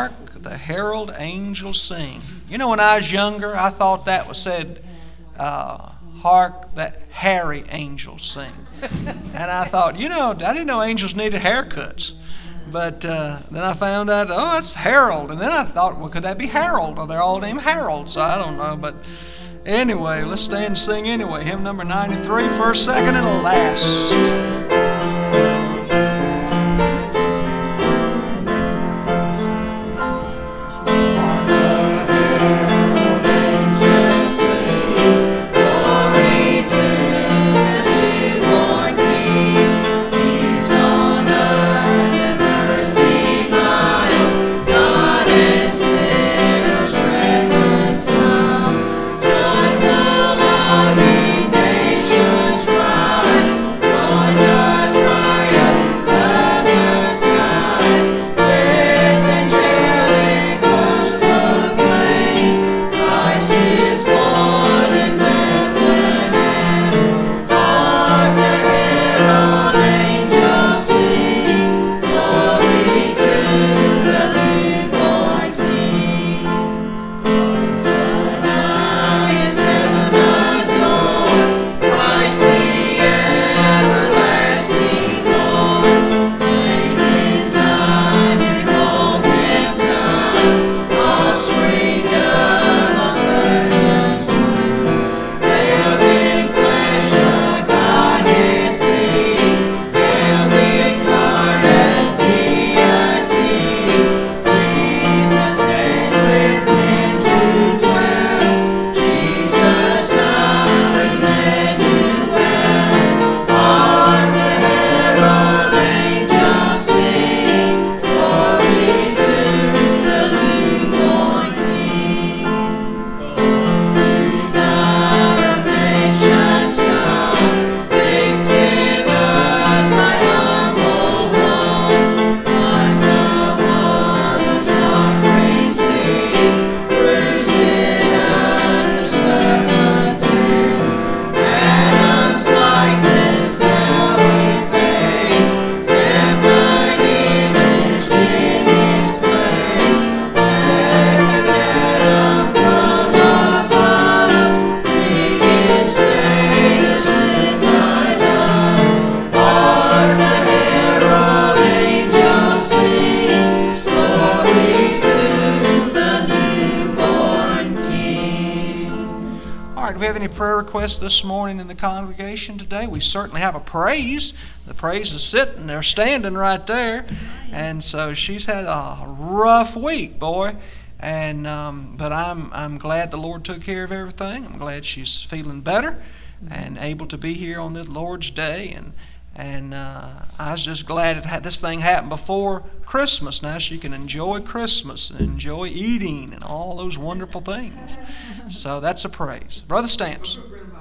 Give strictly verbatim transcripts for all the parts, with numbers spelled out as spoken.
Hark the herald angels sing. You know, when I was younger, I thought that was said, uh, hark that hairy angels sing. And I thought, you know, I didn't know angels needed haircuts. But uh, then I found out, oh, that's Harold. And then I thought, well, could that be Harold? Or they're all named Harold, so I don't know. But anyway, let's stand and sing anyway. Hymn number ninety-three, first, second, and last. This morning in the congregation today. We certainly have a praise. The praise is sitting there, standing right there. And so she's had a rough week, boy. And um, but I'm I'm glad the Lord took care of everything. I'm glad she's feeling better and able to be here on the Lord's Day. And and uh, I was just glad it had this thing happened before Christmas. Now she can enjoy Christmas and enjoy eating and all those wonderful things. So that's a praise. Brother Stamps.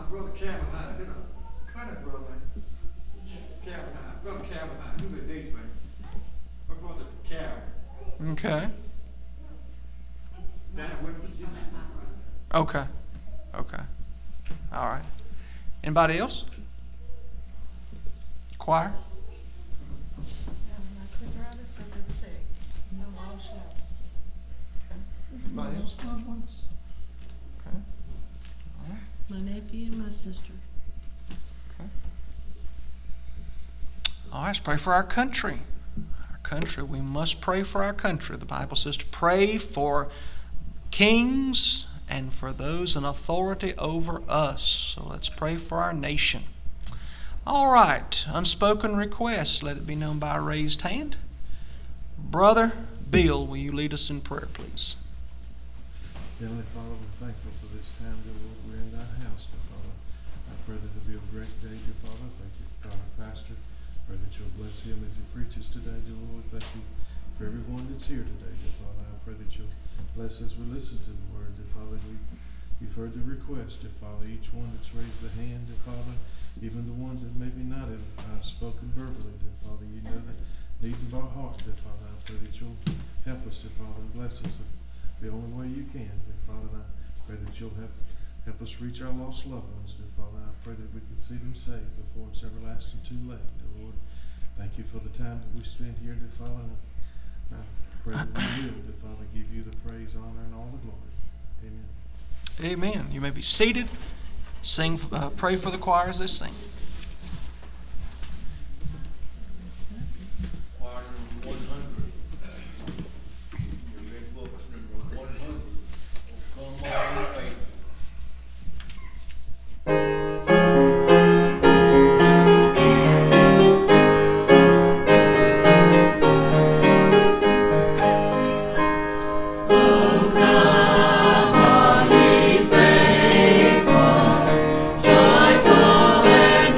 Okay. Okay. Okay. All right. Anybody else? Choir? Anybody else? Okay. All right. My nephew and my sister. Okay. All right, let's pray for our country. Our country. We must pray for our country. The Bible says to pray for kings and for those in authority over us. So let's pray for our nation. All right, unspoken requests. Let it be known by a raised hand. Brother Bill, will you lead us in prayer, please? Heavenly Father, we're thankful for this time, dear Lord. We're in thy house, dear Father. I pray that it'll be a great day, dear Father. Thank you for our pastor. Pray that you'll bless him as he preaches today, dear Lord. Thank you for everyone that's here today, dear Father. I pray that you'll bless as we listen to the word, dear Father. We, you've heard the request, dear Father. Each one that's raised the hand, dear Father, even the ones that maybe not have uh, spoken verbally, dear Father. You know the needs of our heart, dear Father. I pray that you'll help us, dear Father, and bless us the only way you can, dear Father. And I pray that you'll help help us reach our lost loved ones, dear Father. I pray that we can see them saved before it's everlasting too late, dear Lord. Thank you for the time that we spend here, dear Father. And I pray that we will, dear Father, Amen. You may be seated. Sing, uh, pray for the choir as they sing. Choir number one hundred. Your big book, number one hundred. Oh, come on, faith. Joyful and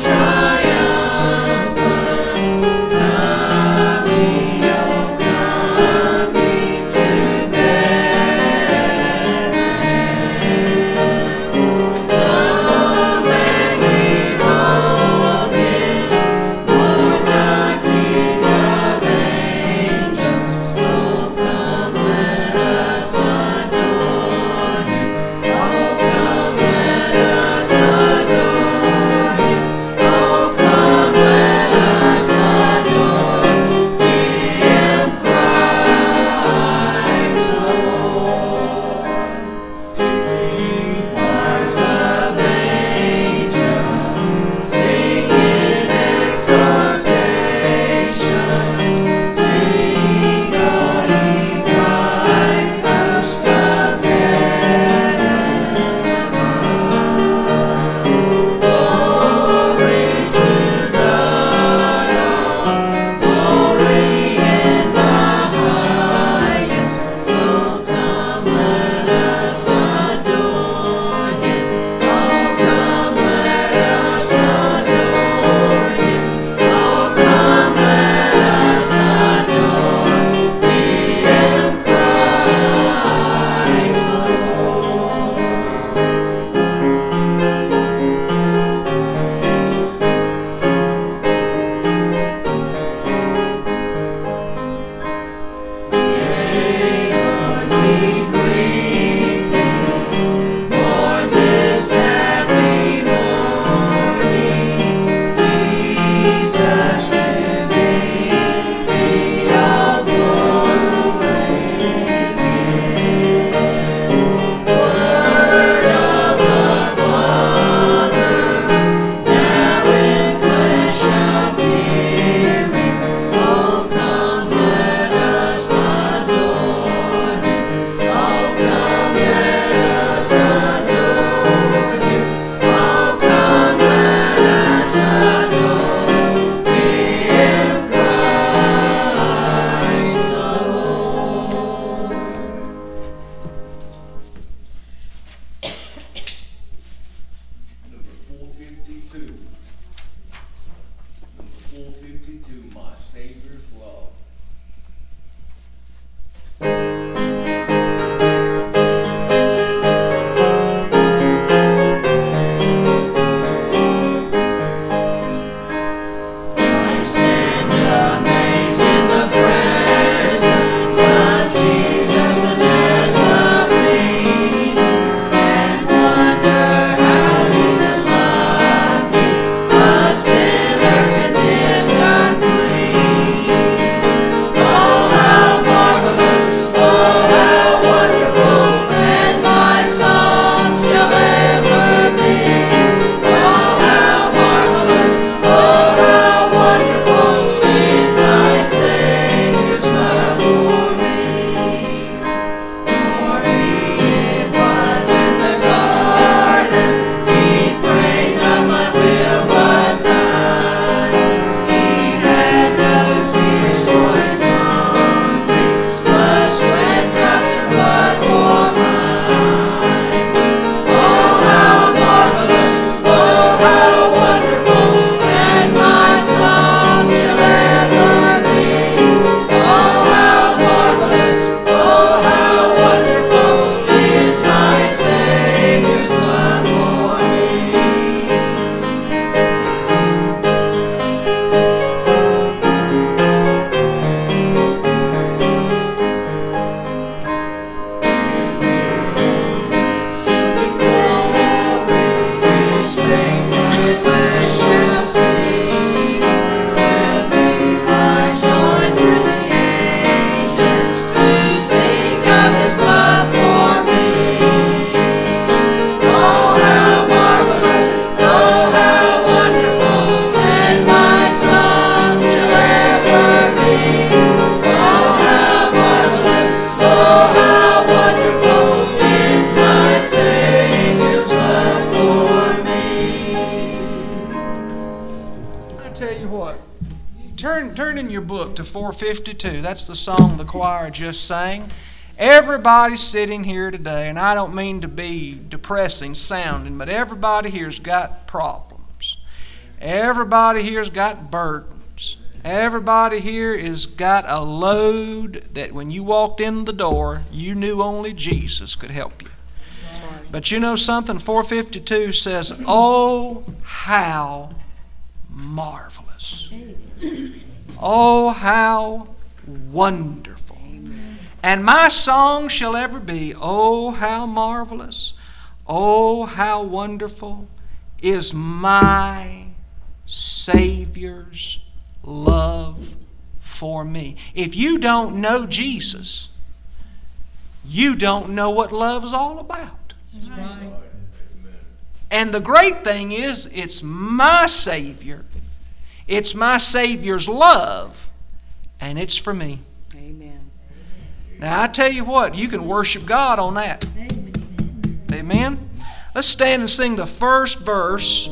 your book to four fifty-two. That's the song the choir just sang. Everybody sitting here today, and I don't mean to be depressing sounding, but everybody here's got problems. Everybody here's got burdens. Everybody here has got a load that when you walked in the door, you knew only Jesus could help you. But you know something? four fifty-two says, "Oh, how marvelous. Oh, how wonderful. And my song shall ever be, oh, how marvelous. Oh, how wonderful is my Savior's love for me." If you don't know Jesus, you don't know what love is all about. Right. And the great thing is, it's my Savior. It's my Savior's love, and it's for me. Amen. Now, I tell you what, you can worship God on that. Amen? Let's stand and sing the first verse,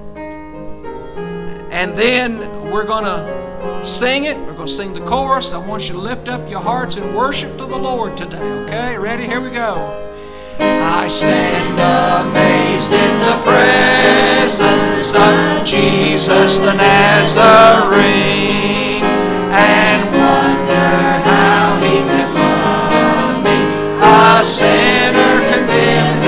and then we're going to sing it. We're going to sing the chorus. I want you to lift up your hearts and worship to the Lord today, okay? Ready? Here we go. I stand amazed in the presence of Jesus the Nazarene, and wonder how He could love me, a sinner condemned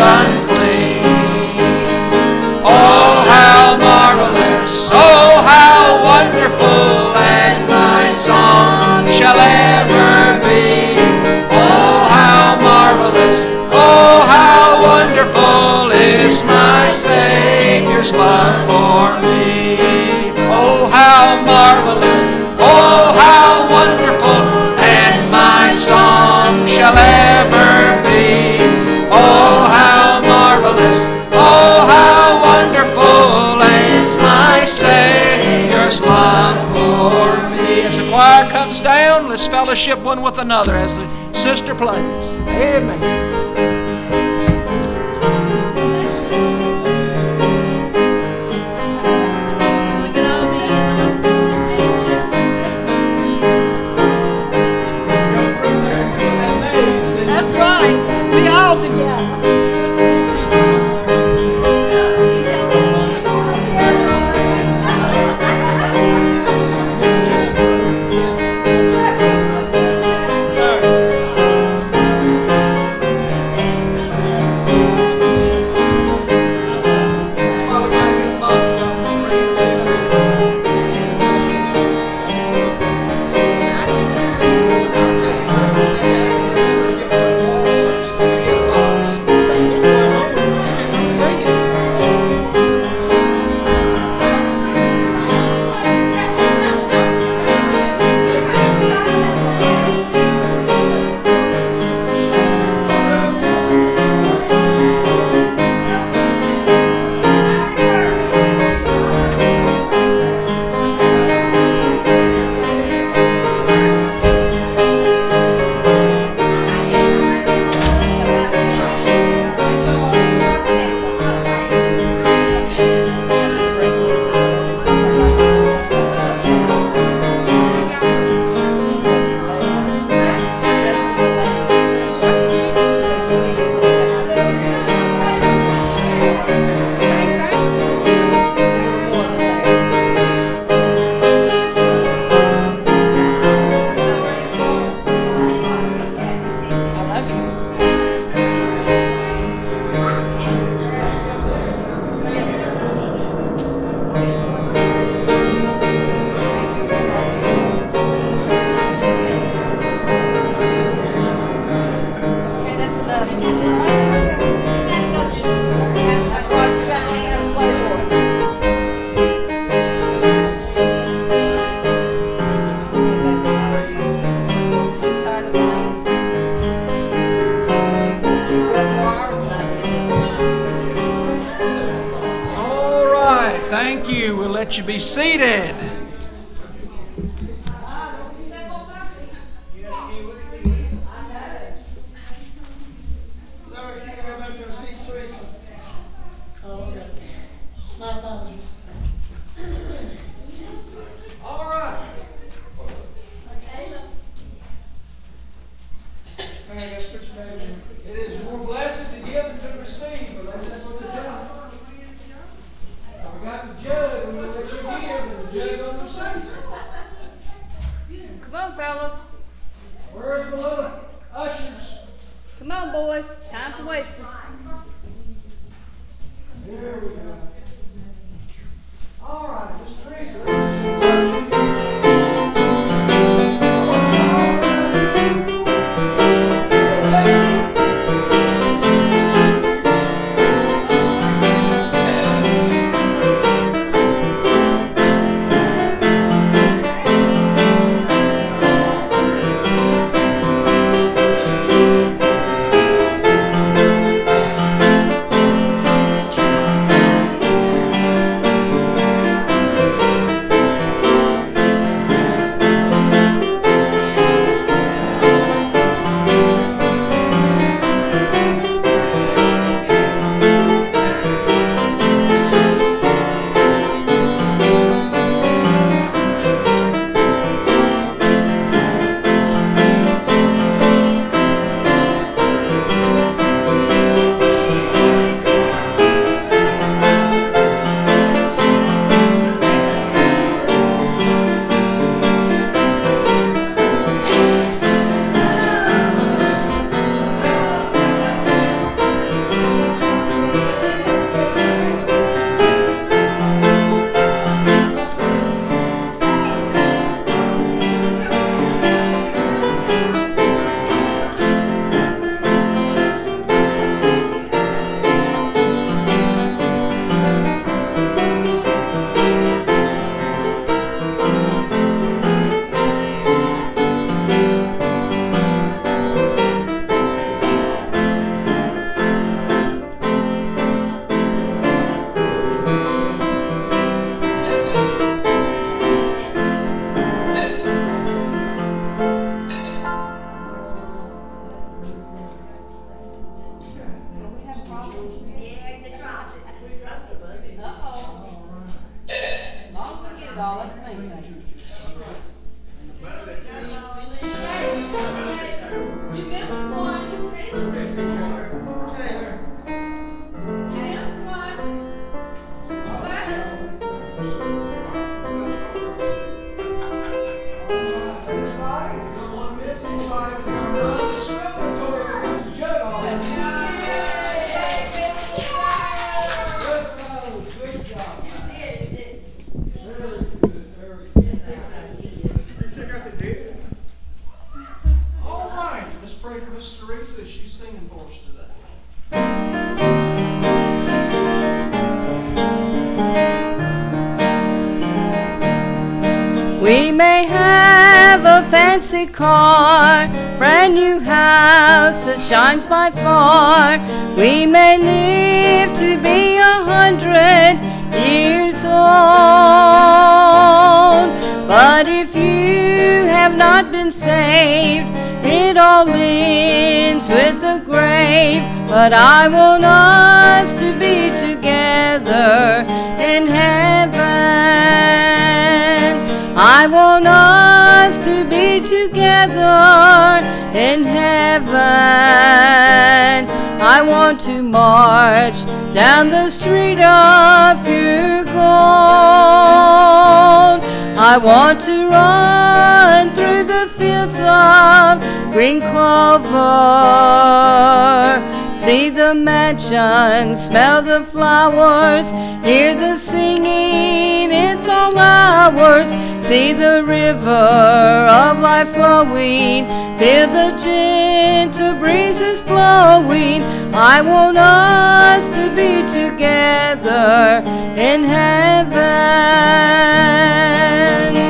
unclean. Oh, how marvelous, oh, how wonderful, and my song shall ever be. Oh, how marvelous, oh, how wonderful is my Savior's love for me. Oh, how marvelous, oh, how wonderful, and my song shall ever be. Oh, how marvelous, oh, how wonderful is my Savior's love for me. As the choir comes down, let's fellowship one with another as the sister plays. Amen. All together. Thank you. We'll let you be seated. All right. Come on, boys. Time's wasting. Here we go. All right, Miss Teresa. We may have a fancy car, brand new house that shines by far. We may live to be a hundred years old. But if you have not been saved, it all ends with the grave. But I want us to be together in heaven. I want us to be together in heaven. I want to march down the street of pure gold. I want to run through the fields of green clover. See the mansion, smell the flowers, hear the singing, it's all ours. See the river of life flowing, feel the gentle breezes blowing. I want us to be together in heaven.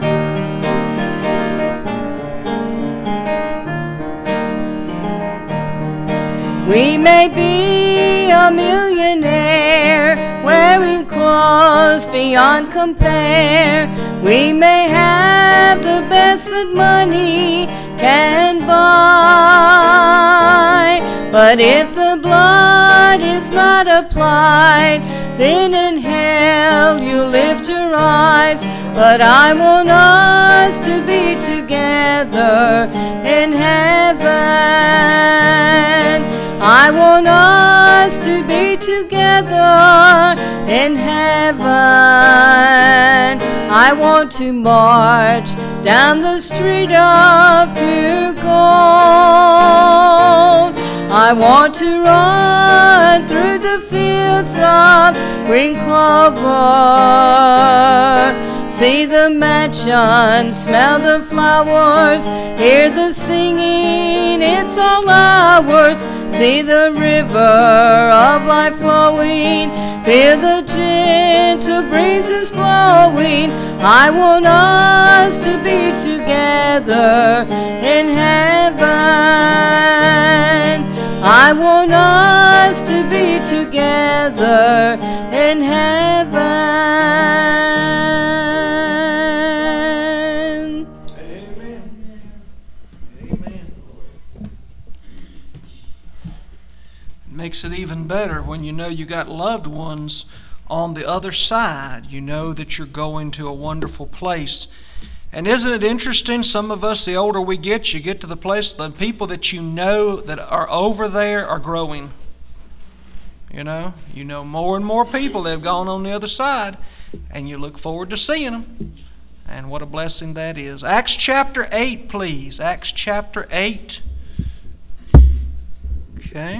We may be a millionaire, wearing clothes beyond compare. We may have the best that money can buy. But if the blood is not applied, then in hell you'll live to rise. But I want us to be together in heaven. I want us to be together in heaven. I want to march down the street of pure gold. I want to run through the fields of green clover. See the mansion, smell the flowers, hear the singing, it's all ours. See the river of life flowing, feel the gentle breezes blowing. I want us to be together in heaven. I want us to be together in heaven. Amen. Amen. It makes it even better when you know you got loved ones on the other side. You know that you're going to a wonderful place. And isn't it interesting, some of us, the older we get, you get to the place, the people that you know that are over there are growing. You know, you know more and more people that have gone on the other side, and you look forward to seeing them. And what a blessing that is. Acts chapter eight, please. Acts chapter eight. Okay.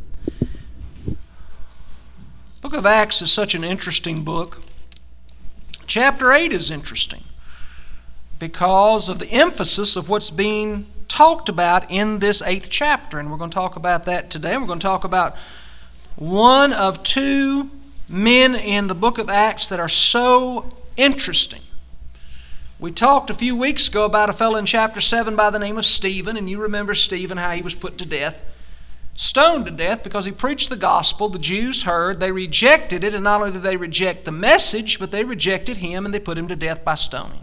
Book of Acts is such an interesting book. Chapter eight is interesting because of the emphasis of what's being talked about in this eighth chapter. And we're going to talk about that today. We're going to talk about one of two men in the book of Acts that are so interesting. We talked a few weeks ago about a fellow in chapter seven by the name of Stephen, and you remember Stephen, how he was put to death, stoned to death because he preached the gospel. The Jews heard, they rejected it, and not only did they reject the message, but they rejected him and they put him to death by stoning.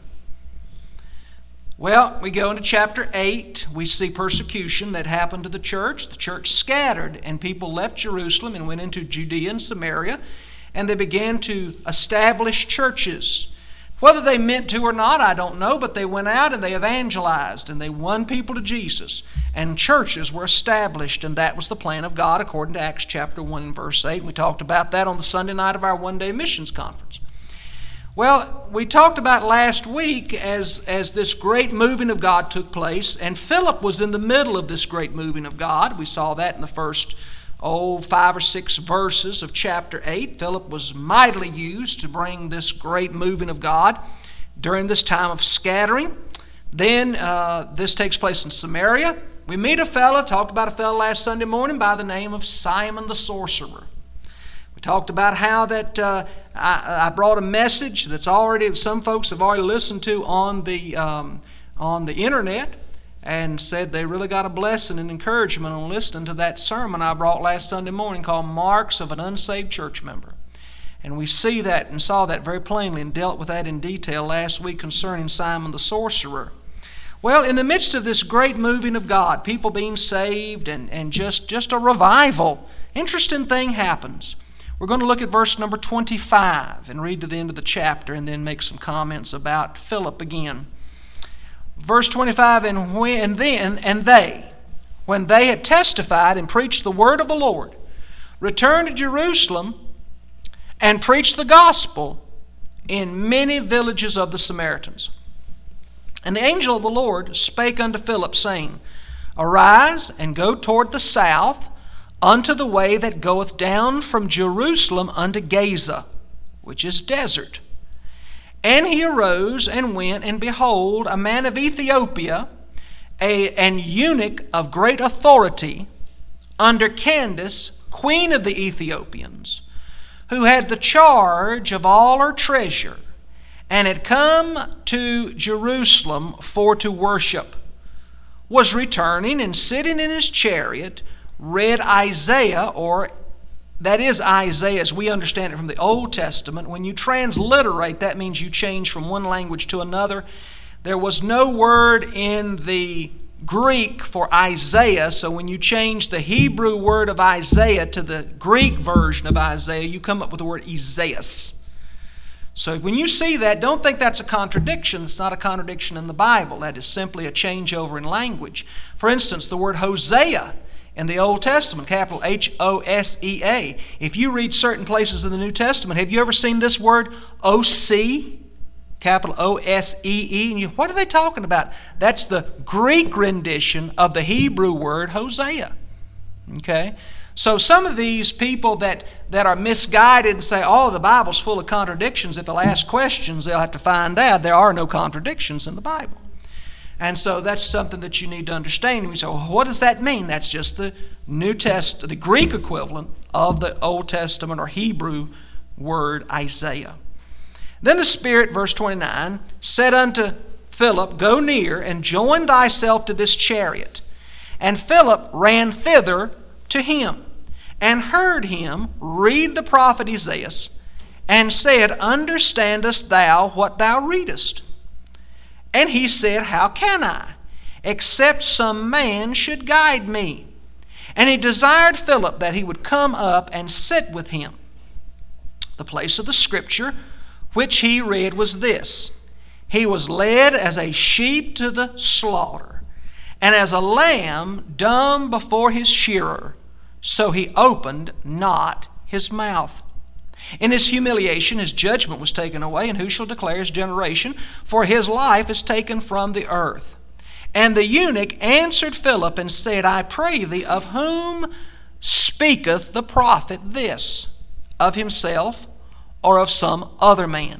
Well, we go into chapter eight. We see persecution that happened to the church. The church scattered, and people left Jerusalem and went into Judea and Samaria, and they began to establish churches. Whether they meant to or not, I don't know, but they went out and they evangelized, and they won people to Jesus, and churches were established, and that was the plan of God according to Acts chapter one and verse eight. We talked about that on the Sunday night of our one-day missions conference. Well, we talked about last week as, as this great moving of God took place, and Philip was in the middle of this great moving of God. We saw that in the first, oh, five or six verses of chapter eight. Philip was mightily used to bring this great moving of God during this time of scattering. Then uh, this takes place in Samaria. We meet a fellow, talked about a fellow last Sunday morning by the name of Simon the sorcerer. We talked about how that uh, I, I brought a message that's already, some folks have already listened to on the, um, on the internet, and said they really got a blessing and encouragement on listening to that sermon I brought last Sunday morning called Marks of an Unsaved Church Member. And we see that and saw that very plainly and dealt with that in detail last week concerning Simon the sorcerer. Well, in the midst of this great moving of God, people being saved and, and just, just a revival, interesting thing happens. We're going to look at verse number twenty-five and read to the end of the chapter and then make some comments about Philip again. Verse twenty-five, and when and then and they, when they had testified and preached the word of the Lord, returned to Jerusalem and preached the gospel in many villages of the Samaritans. And the angel of the Lord spake unto Philip, saying, Arise and go toward the south, unto the way that goeth down from Jerusalem unto Gaza, which is desert. And he arose and went, and behold, a man of Ethiopia, a, an eunuch of great authority, under Candace, queen of the Ethiopians, who had the charge of all her treasure, and had come to Jerusalem for to worship, was returning and sitting in his chariot, read Isaiah, or that is Isaiah as we understand it from the Old Testament. When you transliterate, that means you change from one language to another. There was no word in the Greek for Isaiah, so when you change the Hebrew word of Isaiah to the Greek version of Isaiah, you come up with the word Isaias. So when you see that, don't think that's a contradiction. It's not a contradiction in the Bible. That is simply a changeover in language. For instance, the word Hosea in the Old Testament, capital H O S E A. If you read certain places in the New Testament, have you ever seen this word O C? Capital O S E E. And you, what are they talking about? That's the Greek rendition of the Hebrew word Hosea. Okay? So some of these people that, that are misguided and say, oh, the Bible's full of contradictions, if they'll ask questions, they'll have to find out there are no contradictions in the Bible. And so that's something that you need to understand. And we say, well, what does that mean? That's just the New Testament, the Greek equivalent of the Old Testament or Hebrew word Isaiah. Then the Spirit, verse twenty-nine, said unto Philip, go near and join thyself to this chariot. And Philip ran thither to him, and heard him read the prophet Isaiah, and said, understandest thou what thou readest? And he said, how can I, except some man should guide me? And he desired Philip that he would come up and sit with him. The place of the scripture which he read was this: he was led as a sheep to the slaughter, and as a lamb dumb before his shearer, so he opened not his mouth. In his humiliation his judgment was taken away, and who shall declare his generation? For his life is taken from the earth. And the eunuch answered Philip and said, I pray thee, of whom speaketh the prophet this? Of himself, or of some other man?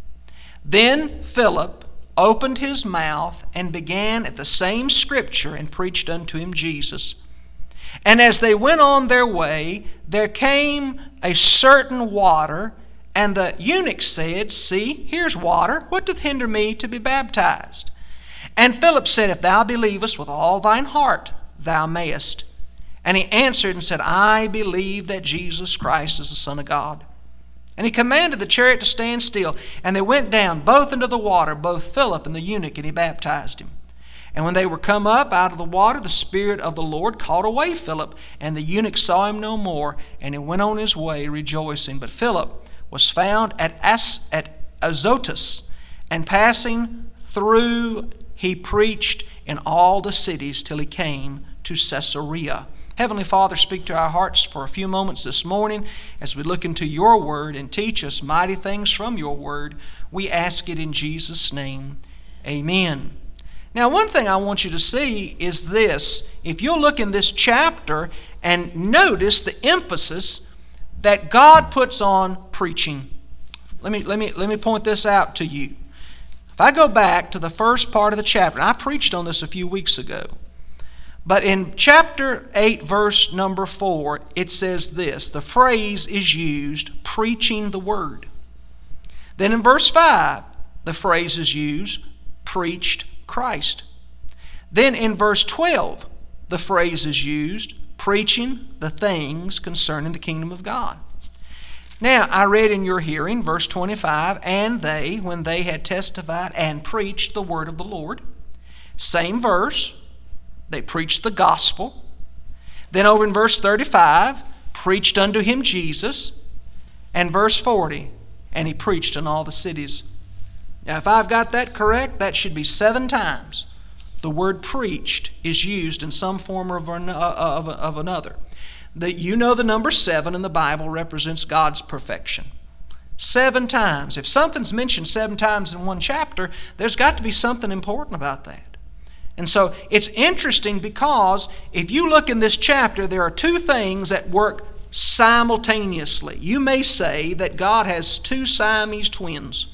Then Philip opened his mouth and began at the same scripture and preached unto him Jesus. And as they went on their way, there came a certain water, and the eunuch said, see, here's water. What doth hinder me to be baptized? And Philip said, if thou believest with all thine heart, thou mayest. And he answered and said, I believe that Jesus Christ is the Son of God. And he commanded the chariot to stand still. And they went down both into the water, both Philip and the eunuch, and he baptized him. And when they were come up out of the water, the Spirit of the Lord caught away Philip, and the eunuch saw him no more, and he went on his way rejoicing. But Philip was found at, As- at Azotus, and passing through he preached in all the cities till he came to Caesarea. Heavenly Father, speak to our hearts for a few moments this morning as we look into your word and teach us mighty things from your word. We ask it in Jesus' name. Amen. Now, one thing I want you to see is this. If you'll look in this chapter and notice the emphasis that God puts on preaching. Let me, let me, let me point this out to you. If I go back to the first part of the chapter, and I preached on this a few weeks ago, but in chapter eight, verse number four, it says this. The phrase is used, preaching the word. Then in verse five, the phrase is used, preached Christ. Then in verse twelve, the phrase is used, preaching the things concerning the kingdom of God. Now, I read in your hearing, verse twenty-five, and they, when they had testified and preached the word of the Lord. Same verse, they preached the gospel. Then over in verse thirty-five, preached unto him Jesus. And verse forty, and he preached in all the cities. Now, if I've got that correct, that should be seven times the word preached is used in some form or of, of, of another. That you know the number seven in the Bible represents God's perfection. Seven times. If something's mentioned seven times in one chapter, there's got to be something important about that. And so it's interesting because if you look in this chapter, there are two things that work simultaneously. You may say that God has two Siamese twins.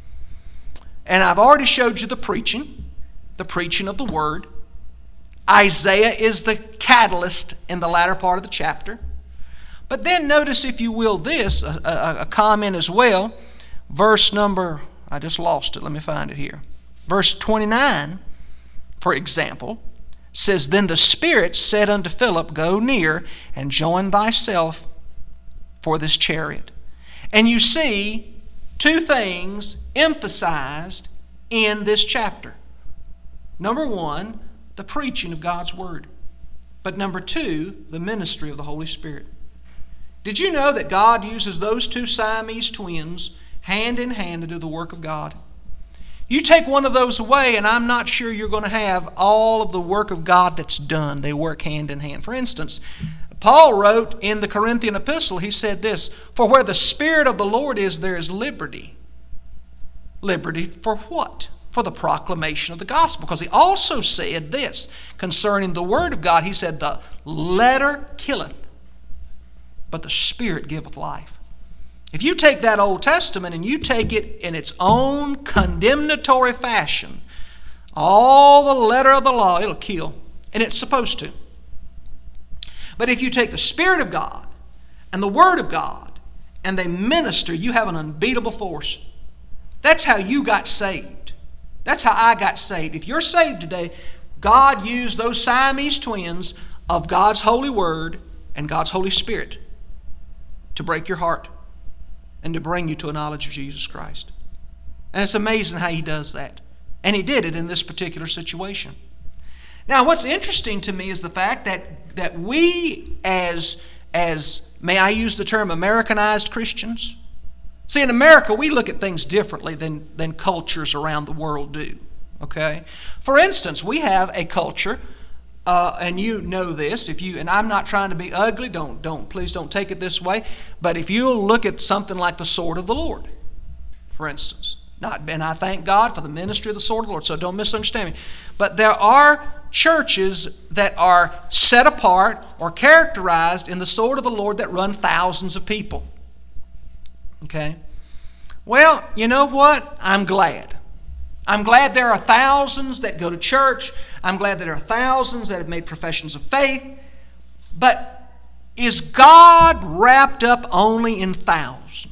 And I've already showed you the preaching, the preaching of the Word. Isaiah is the catalyst in the latter part of the chapter. But then notice, if you will, this, a, a, a comment as well. Verse number, I just lost it, let me find it here. Verse twenty-nine, for example, says, Then the Spirit said unto Philip, Go near and join thyself for this chariot. And you see two things emphasized in this chapter. Number one, the preaching of God's Word. But number two, the ministry of the Holy Spirit. Did you know that God uses those two Siamese twins hand in hand to do the work of God? You take one of those away, and I'm not sure you're going to have all of the work of God that's done. They work hand in hand. For instance, Paul wrote in the Corinthian epistle, he said this, For where the Spirit of the Lord is, there is liberty. Liberty for what? for the proclamation of the gospel. Because he also said this concerning the word of God. He said, the letter killeth, but the Spirit giveth life. If you take that Old Testament and you take it in its own condemnatory fashion, all the letter of the law, it'll kill. And it's supposed to. But if you take the Spirit of God and the Word of God and they minister, you have an unbeatable force. That's how you got saved. That's how I got saved. If you're saved today, God used those Siamese twins of God's holy Word and God's Holy Spirit to break your heart and to bring you to a knowledge of Jesus Christ. And it's amazing how He does that. And He did it in this particular situation. Now, what's interesting to me is the fact that, that we as, as, may I use the term, Americanized Christians? See, in America, we look at things differently than, than cultures around the world do. Okay? For instance, we have a culture, uh, and you know this, if you, and I'm not trying to be ugly, don't, don't, please don't take it this way, but if you'll look at something like the sword of the Lord, for instance, not, and I thank God for the ministry of the sword of the Lord, so don't misunderstand me. But there are churches that are set apart or characterized in the sword of the Lord that run thousands of people. Okay? Well, you know what? I'm glad. I'm glad there are thousands that go to church. I'm glad that there are thousands that have made professions of faith. But is God wrapped up only in thousands?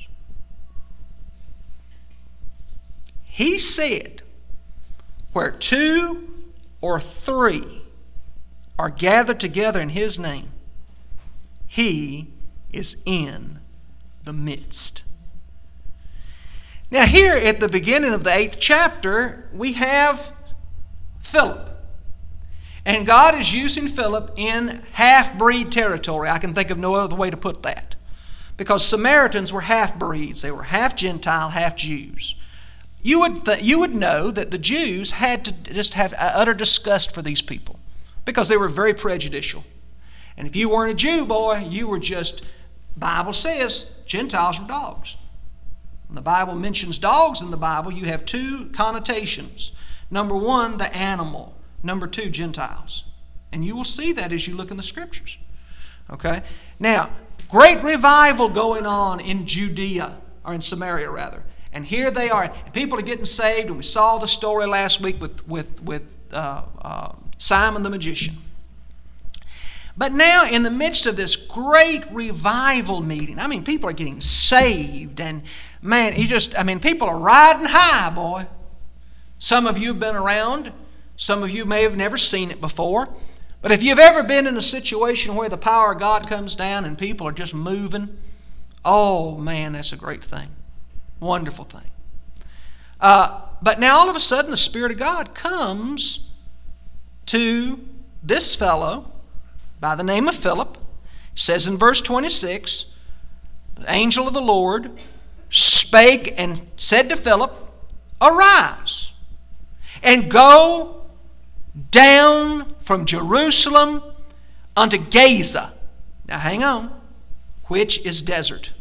He said, where two or three are gathered together in His name, He is in the midst. Now here at the beginning of the eighth chapter, we have Philip. And God is using Philip in half-breed territory. I can think of no other way to put that. Because Samaritans were half-breeds. They were half Gentile, half Jews. You would, th- you would know that the Jews had to just have utter disgust for these people because they were very prejudicial. And if you weren't a Jew, boy, you were just, Bible says, Gentiles were dogs. When the Bible mentions dogs in the Bible, you have two connotations. Number one, the animal. Number two, Gentiles. And you will see that as you look in the Scriptures. Okay? Now, great revival going on in Judea, or in Samaria rather. And here they are. People are getting saved, and we saw the story last week with, with, with uh, uh, Simon the magician. But now, in the midst of this great revival meeting, I mean, people are getting saved, and man, you just, I mean, people are riding high, boy. Some of you have been around. Some of you may have never seen it before. But if you've ever been in a situation where the power of God comes down and people are just moving, oh, man, that's a great thing. Wonderful thing. Uh, but now all of a sudden the Spirit of God comes to this fellow by the name of Philip. It says in verse twenty-six, the angel of the Lord spake and said to Philip, arise and go down from Jerusalem unto Gaza. Now hang on, which is desert.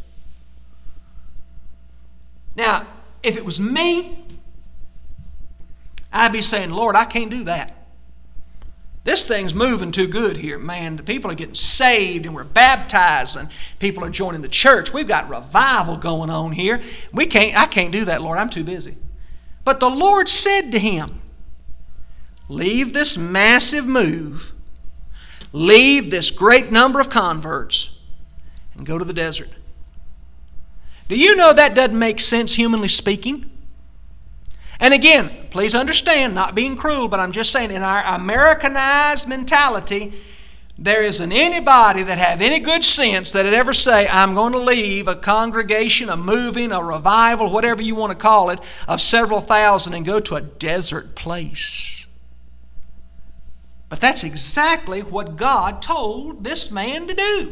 Now, if it was me, I'd be saying, Lord, I can't do that. This thing's moving too good here. Man, the people are getting saved and we're baptized and people are joining the church. We've got revival going on here. We can't, I can't do that, Lord. I'm too busy. But the Lord said to him, leave this massive move, leave this great number of converts, and go to the desert. Do you know that doesn't make sense humanly speaking? And again, please understand, not being cruel, but I'm just saying in our Americanized mentality, there isn't anybody that have any good sense that would ever say, I'm going to leave a congregation, a moving, a revival, whatever you want to call it, of several thousand and go to a desert place. But that's exactly what God told this man to do.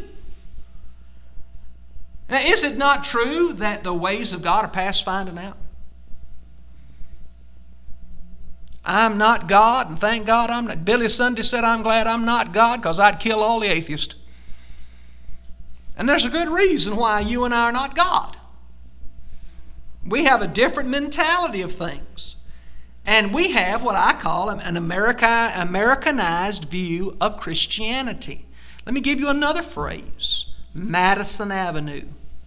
Now, is it not true that the ways of God are past finding out? I'm not God, and thank God I'm not. Billy Sunday said, I'm glad I'm not God, because I'd kill all the atheists. And there's a good reason why you and I are not God. We have a different mentality of things. And we have what I call an America, Americanized view of Christianity. Let me give you another phrase, Madison Avenue.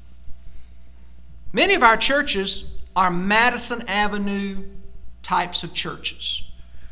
Many of our churches are Madison Avenue types of churches.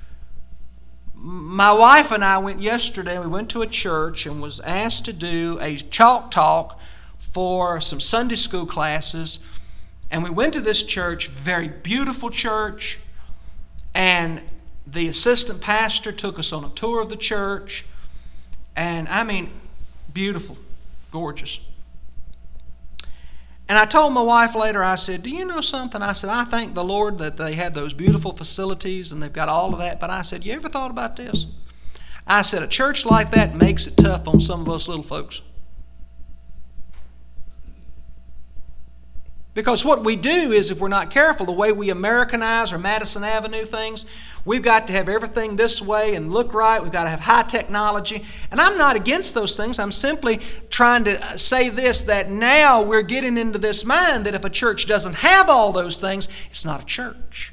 My wife and I went yesterday, we went to a church and was asked to do a chalk talk for some Sunday school classes. And we went to this church, very beautiful church, and the assistant pastor took us on a tour of the church. And I mean, beautiful, gorgeous. And I told my wife later, I said, do you know something? I said, I thank the Lord that they have those beautiful facilities and they've got all of that. But I said, you ever thought about this? I said, a church like that makes it tough on some of us little folks. Because what we do is, if we're not careful, the way we Americanize or Madison Avenue things, we've got to have everything this way and look right. We've got to have high technology. And I'm not against those things. I'm simply trying to say this, that now we're getting into this mind that if a church doesn't have all those things, it's not a church.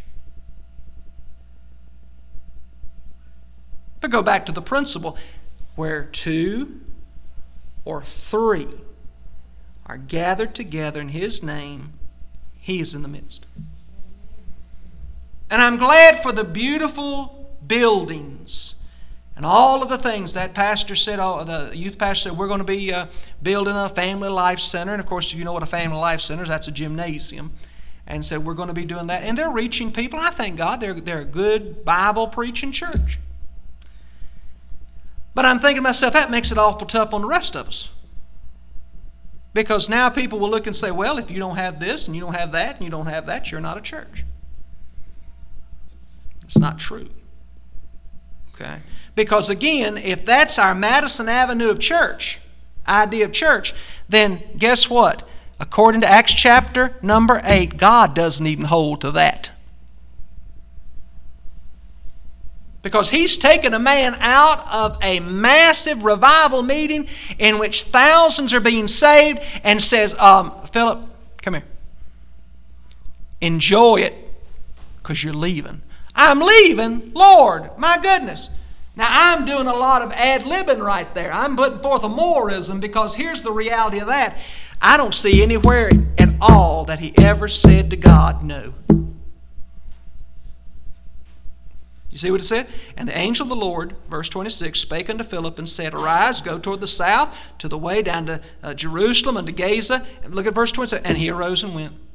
But go back to the principle, where two or three are gathered together in His name, He is in the midst. And I'm glad for the beautiful buildings and all of the things that pastor said, oh, the youth pastor said, we're going to be uh, building a family life center. And of course, you know what a family life center is. That's a gymnasium. And said, we're going to be doing that. And they're reaching people. I thank God they're, they're a good Bible-preaching church. But I'm thinking to myself, that makes it awful tough on the rest of us. Because now people will look and say, well, if you don't have this and you don't have that and you don't have that, you're not a church. It's not true. Okay? Because again, if that's our Madison Avenue of church, idea of church, then guess what? According to Acts chapter number eight, God doesn't even hold to that. Because He's taken a man out of a massive revival meeting in which thousands are being saved and says, um, Philip, come here. Enjoy it because you're leaving. I'm leaving? Lord, my goodness. Now I'm doing a lot of ad-libbing right there. I'm putting forth a morism because here's the reality of that. I don't see anywhere at all that He ever said to God, no. You see what it said? And the angel of the Lord, verse twenty-six, spake unto Philip and said, arise, go toward the south, to the way down to uh, Jerusalem and to Gaza. And look at verse twenty-seven. And he arose and went.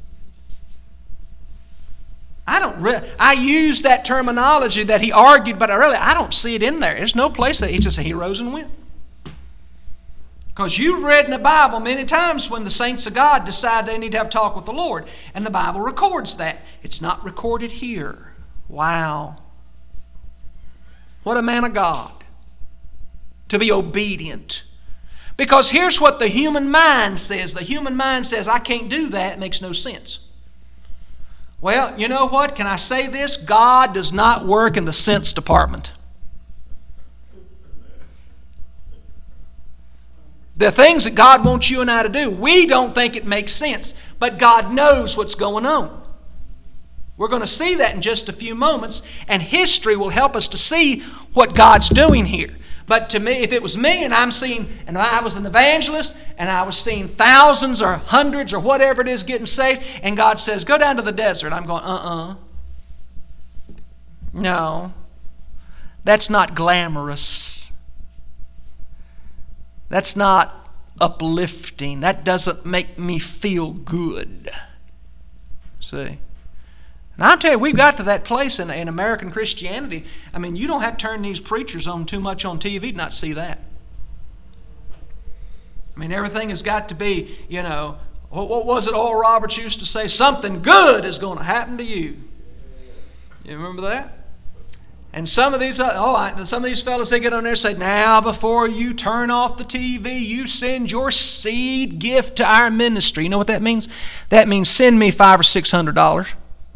I don't re- I use that terminology that he argued, but I really, I don't see it in there. There's no place that he just said he rose and went. Because you've read in the Bible many times when the saints of God decide they need to have a talk with the Lord. And the Bible records that. It's not recorded here. Wow. What a man of God. To be obedient. Because here's what the human mind says. The human mind says, I can't do that. It makes no sense. Well, you know what? Can I say this? God does not work in the sense department. The things that God wants you and I to do, we don't think it makes sense. But God knows what's going on. We're going to see that in just a few moments, and history will help us to see what God's doing here. But to me, if it was me and I'm seeing, and I was an evangelist, and I was seeing thousands or hundreds or whatever it is getting saved, and God says, go down to the desert, I'm going, uh-uh. No. That's not glamorous. That's not uplifting. That doesn't make me feel good. See? And I'll tell you, we've got to that place in, in American Christianity. I mean, you don't have to turn these preachers on too much on T V to not see that. I mean, everything has got to be, you know, what, what was it Oral Roberts used to say? Something good is going to happen to you. You remember that? And some of these, oh, I, some of these fellas, they get on there and say, now before you turn off the T V, you send your seed gift to our ministry. You know what that means? That means send me five or six hundred dollars.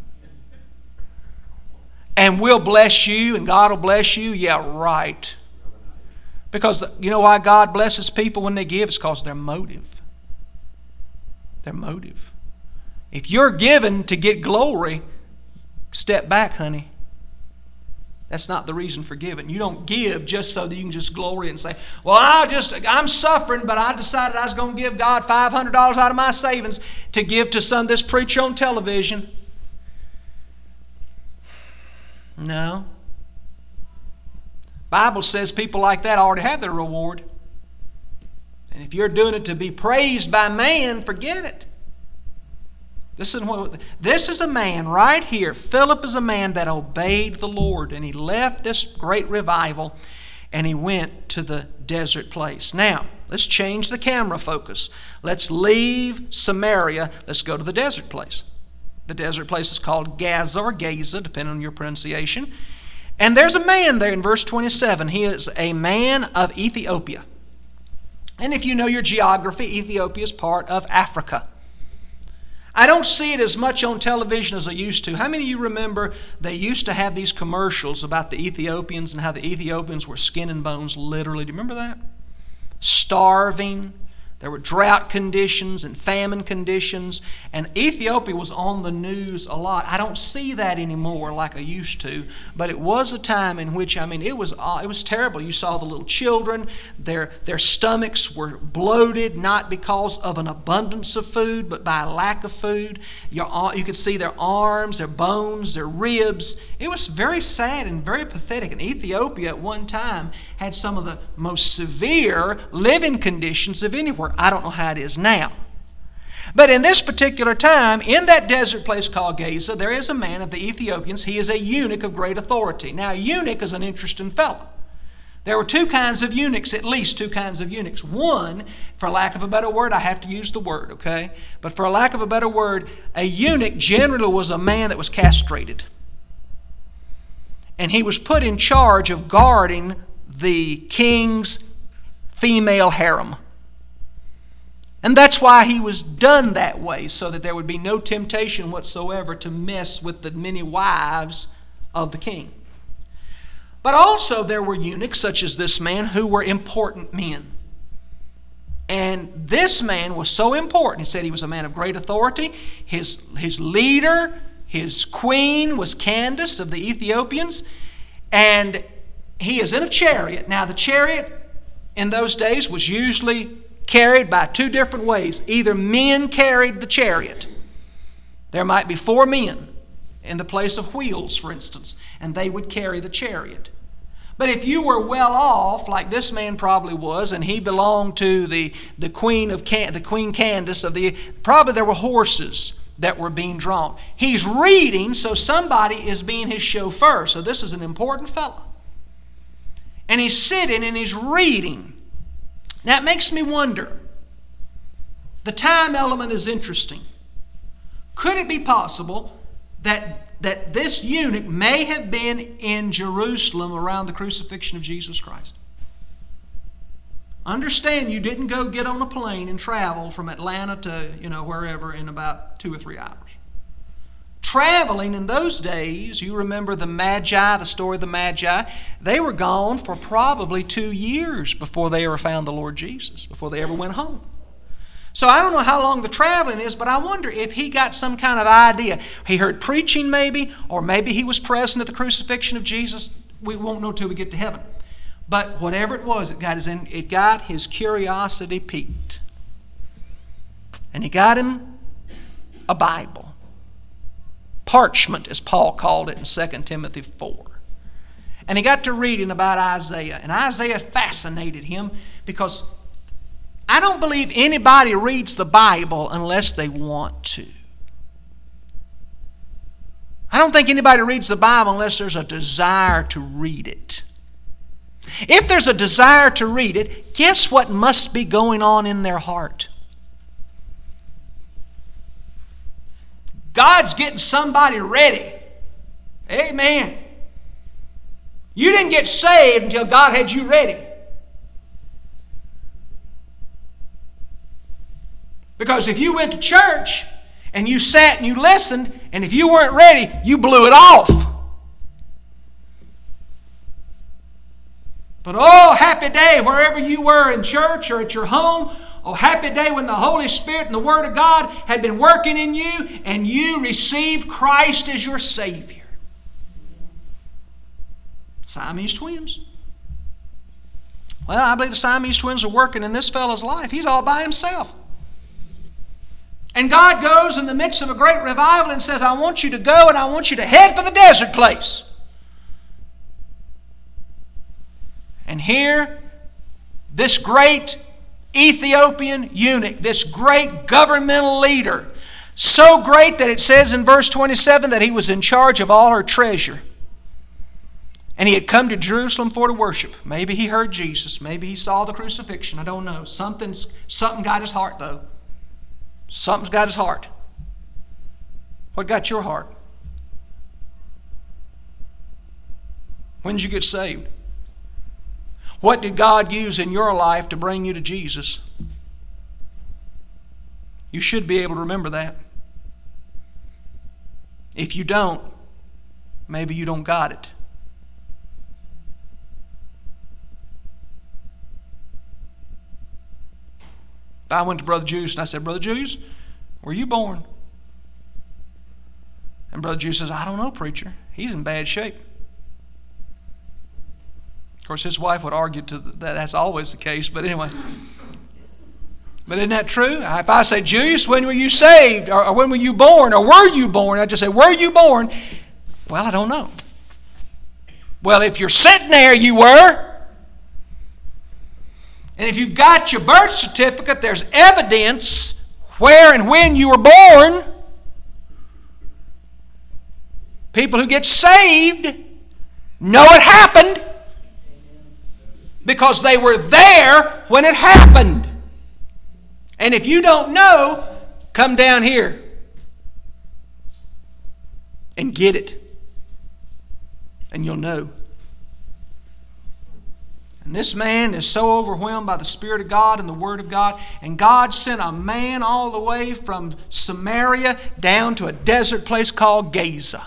And we'll bless you, and God will bless you. Yeah, right. Because you know why God blesses people when they give? It's because of their motive. Their motive. If you're given to get glory, step back, honey. That's not the reason for giving. You don't give just so that you can just glory and say, well, I just, I'm suffering, but I decided I was going to give God five hundred dollars out of my savings to give to some this preacher on television. No. Bible says people like that already have their reward. And if you're doing it to be praised by man, forget it. This is, what, this is a man right here. Philip is a man that obeyed the Lord, and he left this great revival and he went to the desert place. Now, let's change the camera focus. Let's leave Samaria. Let's go to the desert place. The desert place is called Gaza or Gaza, depending on your pronunciation. And there's a man there in verse twenty-seven. He is a man of Ethiopia. And if you know your geography, Ethiopia is part of Africa. I don't see it as much on television as I used to. How many of you remember they used to have these commercials about the Ethiopians and how the Ethiopians were skin and bones, literally? Do you remember that? Starving. There were drought conditions and famine conditions, and Ethiopia was on the news a lot. I don't see that anymore like I used to, but it was a time in which, I mean, it was it was terrible. You saw the little children, their, their stomachs were bloated, not because of an abundance of food, but by a lack of food. You, you could see their arms, their bones, their ribs. It was very sad and very pathetic. And Ethiopia at one time had some of the most severe living conditions of anywhere. I don't know how it is now. But in this particular time, in that desert place called Gaza, there is a man of the Ethiopians. He is a eunuch of great authority. Now, a eunuch is an interesting fellow. There were two kinds of eunuchs, at least two kinds of eunuchs. One, for lack of a better word, I have to use the word, okay? But for lack of a better word, a eunuch generally was a man that was castrated. And he was put in charge of guarding the king's female harem. And that's why he was done that way, so that there would be no temptation whatsoever to mess with the many wives of the king. But also there were eunuchs, such as this man, who were important men. And this man was so important. He said he was a man of great authority. His, his leader, his queen, was Candace of the Ethiopians. And he is in a chariot. Now, the chariot in those days was usually carried by two different ways. Either men carried the chariot. There might be four men in the place of wheels, for instance, and they would carry the chariot. But if you were well off, like this man probably was, and he belonged to the, the queen of Can- the Queen Candace of the, probably there were horses that were being drawn. He's reading, so somebody is being his chauffeur. So this is an important fellow. And he's sitting and he's reading. Now, it makes me wonder. The time element is interesting. Could it be possible that, that this eunuch may have been in Jerusalem around the crucifixion of Jesus Christ? Understand, you didn't go get on a plane and travel from Atlanta to, you know, wherever in about two or three hours. Traveling in those days, you remember the Magi, the story of the Magi, they were gone for probably two years before they ever found the Lord Jesus, before they ever went home. So I don't know how long the traveling is, but I wonder if he got some kind of idea. He heard preaching maybe, or maybe he was present at the crucifixion of Jesus. We won't know till we get to heaven. But whatever it was, it got his, it got his curiosity piqued. And he got him a Bible. Parchment, as Paul called it in Second Timothy four. And he got to reading about Isaiah. And Isaiah fascinated him because I don't believe anybody reads the Bible unless they want to. I don't think anybody reads the Bible unless there's a desire to read it. If there's a desire to read it, guess what must be going on in their heart? God's getting somebody ready. Amen. You didn't get saved until God had you ready. Because if you went to church and you sat and you listened, and if you weren't ready, you blew it off. But oh, happy day wherever you were in church or at your home. Oh, happy day when the Holy Spirit and the Word of God had been working in you and you received Christ as your Savior. Siamese twins. Well, I believe the Siamese twins are working in this fellow's life. He's all by himself. And God goes in the midst of a great revival and says, I want you to go and I want you to head for the desert place. And here, this great Ethiopian eunuch, this great governmental leader, so great that it says in verse twenty-seven that he was in charge of all her treasure. And he had come to Jerusalem for to worship. Maybe he heard Jesus. Maybe he saw the crucifixion. I don't know. Something's, something got his heart, though. Something's got his heart. What got your heart? When did you get saved? What did God use in your life to bring you to Jesus? You should be able to remember that. If you don't, maybe you don't got it. I went to Brother Juice and I said, Brother Juice, were you born? And Brother Juice says, I don't know, preacher. He's in bad shape. Of course, his wife would argue to that that's always the case, but anyway. But isn't that true? If I say, Juice, when were you saved? Or, or when were you born? Or were you born? I just say, were you born? Well, I don't know. Well, if you're sitting there, you were. And if you've got your birth certificate, there's evidence where and when you were born. People who get saved know it happened because they were there when it happened. And if you don't know, come down here and get it. And you'll know. And this man is so overwhelmed by the Spirit of God and the Word of God. And God sent a man all the way from Samaria down to a desert place called Gaza.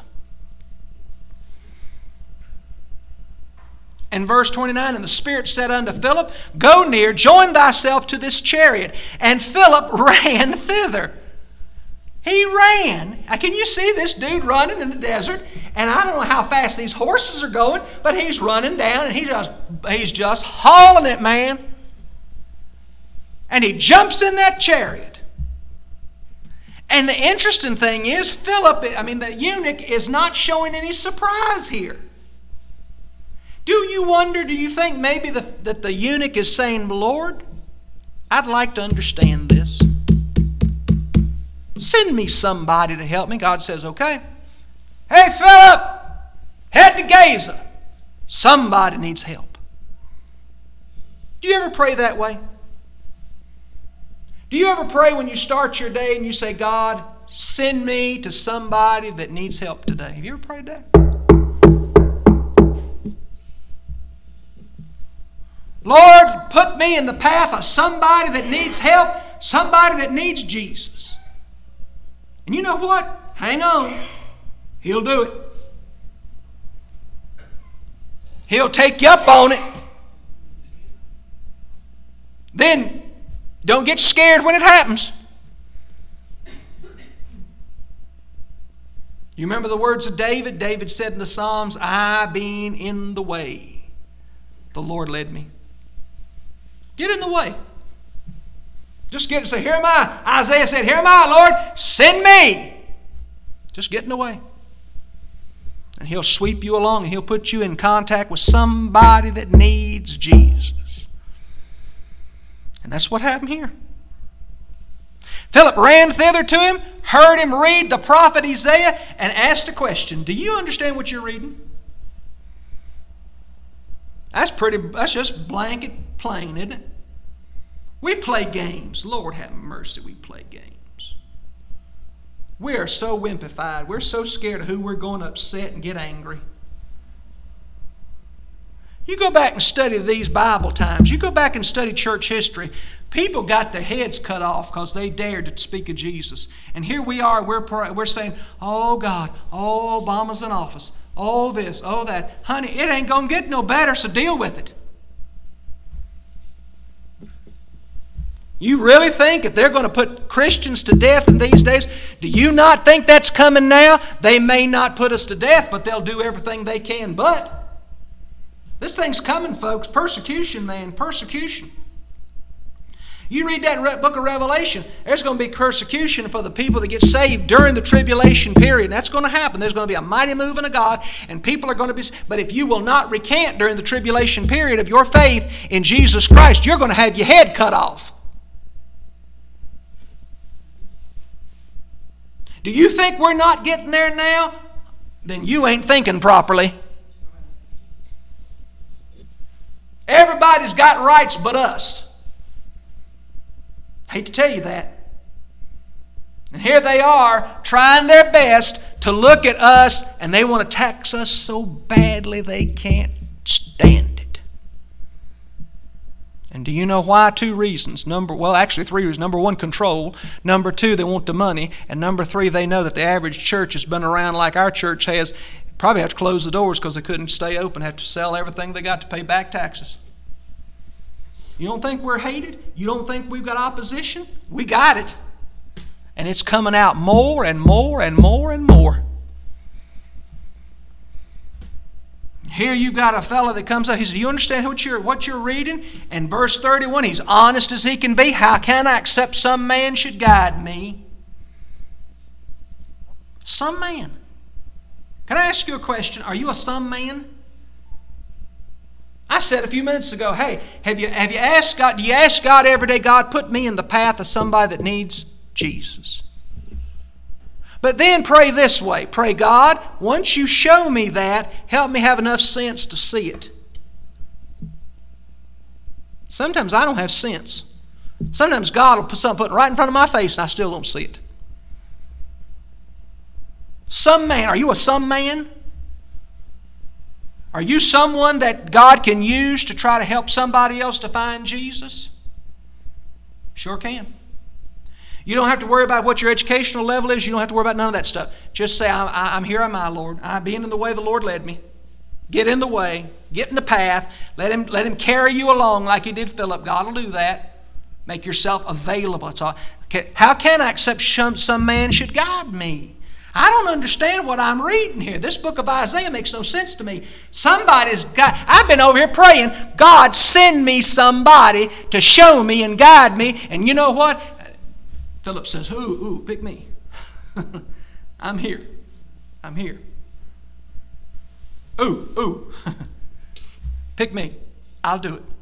And verse twenty-nine, and the Spirit said unto Philip, Go near, join thyself to this chariot. And Philip ran thither. He ran. Now, can you see this dude running in the desert? And I don't know how fast these horses are going, but he's running down and he just, he's just hauling it, man. And he jumps in that chariot. And the interesting thing is, Philip, I mean, the eunuch is not showing any surprise here. Do you wonder, do you think maybe the, that the eunuch is saying, Lord, I'd like to understand this. Send me somebody to help me. God says, okay. Hey, Philip, head to Gaza. Somebody needs help. Do you ever pray that way? Do you ever pray when you start your day and you say, God, send me to somebody that needs help today? Have you ever prayed that? Lord, put me in the path of somebody that needs help, somebody that needs Jesus. And you know what? Hang on. He'll do it. He'll take you up on it. Then don't get scared when it happens. You remember the words of David? David said in the Psalms, I being in the way, the Lord led me. Get in the way. Just get and say, here am I. Isaiah said, here am I, Lord. Send me. Just get in the way. And He'll sweep you along and He'll put you in contact with somebody that needs Jesus. And that's what happened here. Philip ran thither to him, heard him read the prophet Isaiah, and asked a question. Do you understand what you're reading? That's pretty, that's just blanket plain, isn't it? We play games. Lord have mercy, we play games. We are so wimpified. We're so scared of who we're going to upset and get angry. You go back and study these Bible times. You go back and study church history. People got their heads cut off because they dared to speak of Jesus. And here we are, we're, we're saying, oh God, oh Obama's in office. Oh this, oh that. Honey, it ain't going to get no better, so deal with it. You really think if they're going to put Christians to death in these days, do you not think that's coming now? They may not put us to death, but they'll do everything they can. But This thing's coming, folks. Persecution, man. Persecution. You read that book of Revelation, there's going to be persecution for the people that get saved during the tribulation period. And that's going to happen. There's going to be a mighty moving of God, and people are going to be... But if you will not recant during the tribulation period of your faith in Jesus Christ, you're going to have your head cut off. Do you think we're not getting there now? Then you ain't thinking properly. Everybody's got rights but us. Hate to tell you that. And here they are trying their best to look at us, and they want to tax us so badly they can't stand it. And do you know why? Two reasons. Number, well, actually three reasons. Number one, control. Number two, they want the money. And number three, they know that the average church has been around like our church has. Probably have to close the doors because they couldn't stay open, have to sell everything they got to pay back taxes. You don't think we're hated? You don't think we've got opposition? We got it. And it's coming out more and more and more and more. Here you've got a fellow that comes up. He says, you understand what you're, what you're reading? And verse thirty-one, he's honest as he can be. How can I accept some man should guide me? Some man. Can I ask you a question? Are you a some man? I said a few minutes ago, hey, have you, have you asked God, do you ask God every day, God, put me in the path of somebody that needs Jesus? But then pray this way. Pray, God, once you show me that, help me have enough sense to see it. Sometimes I don't have sense. Sometimes God will put something right in front of my face and I still don't see it. Some man. Are you a some man? Are you someone that God can use to try to help somebody else to find Jesus? Sure can. You don't have to worry about what your educational level is. You don't have to worry about none of that stuff. Just say, I'm, I'm here, am I, Lord. I'm being in the way the Lord led me. Get in the way. Get in the path. Let him, let him carry you along like he did Philip. God will do that. Make yourself available. That's all. Okay. How can I accept some, some man should guide me? I don't understand what I'm reading here. This book of Isaiah makes no sense to me. Somebody's got, I've been over here praying, God, send me somebody to show me and guide me. And you know what? Philip says, ooh, ooh, pick me. I'm here. I'm here. Ooh, ooh. Pick me. I'll do it.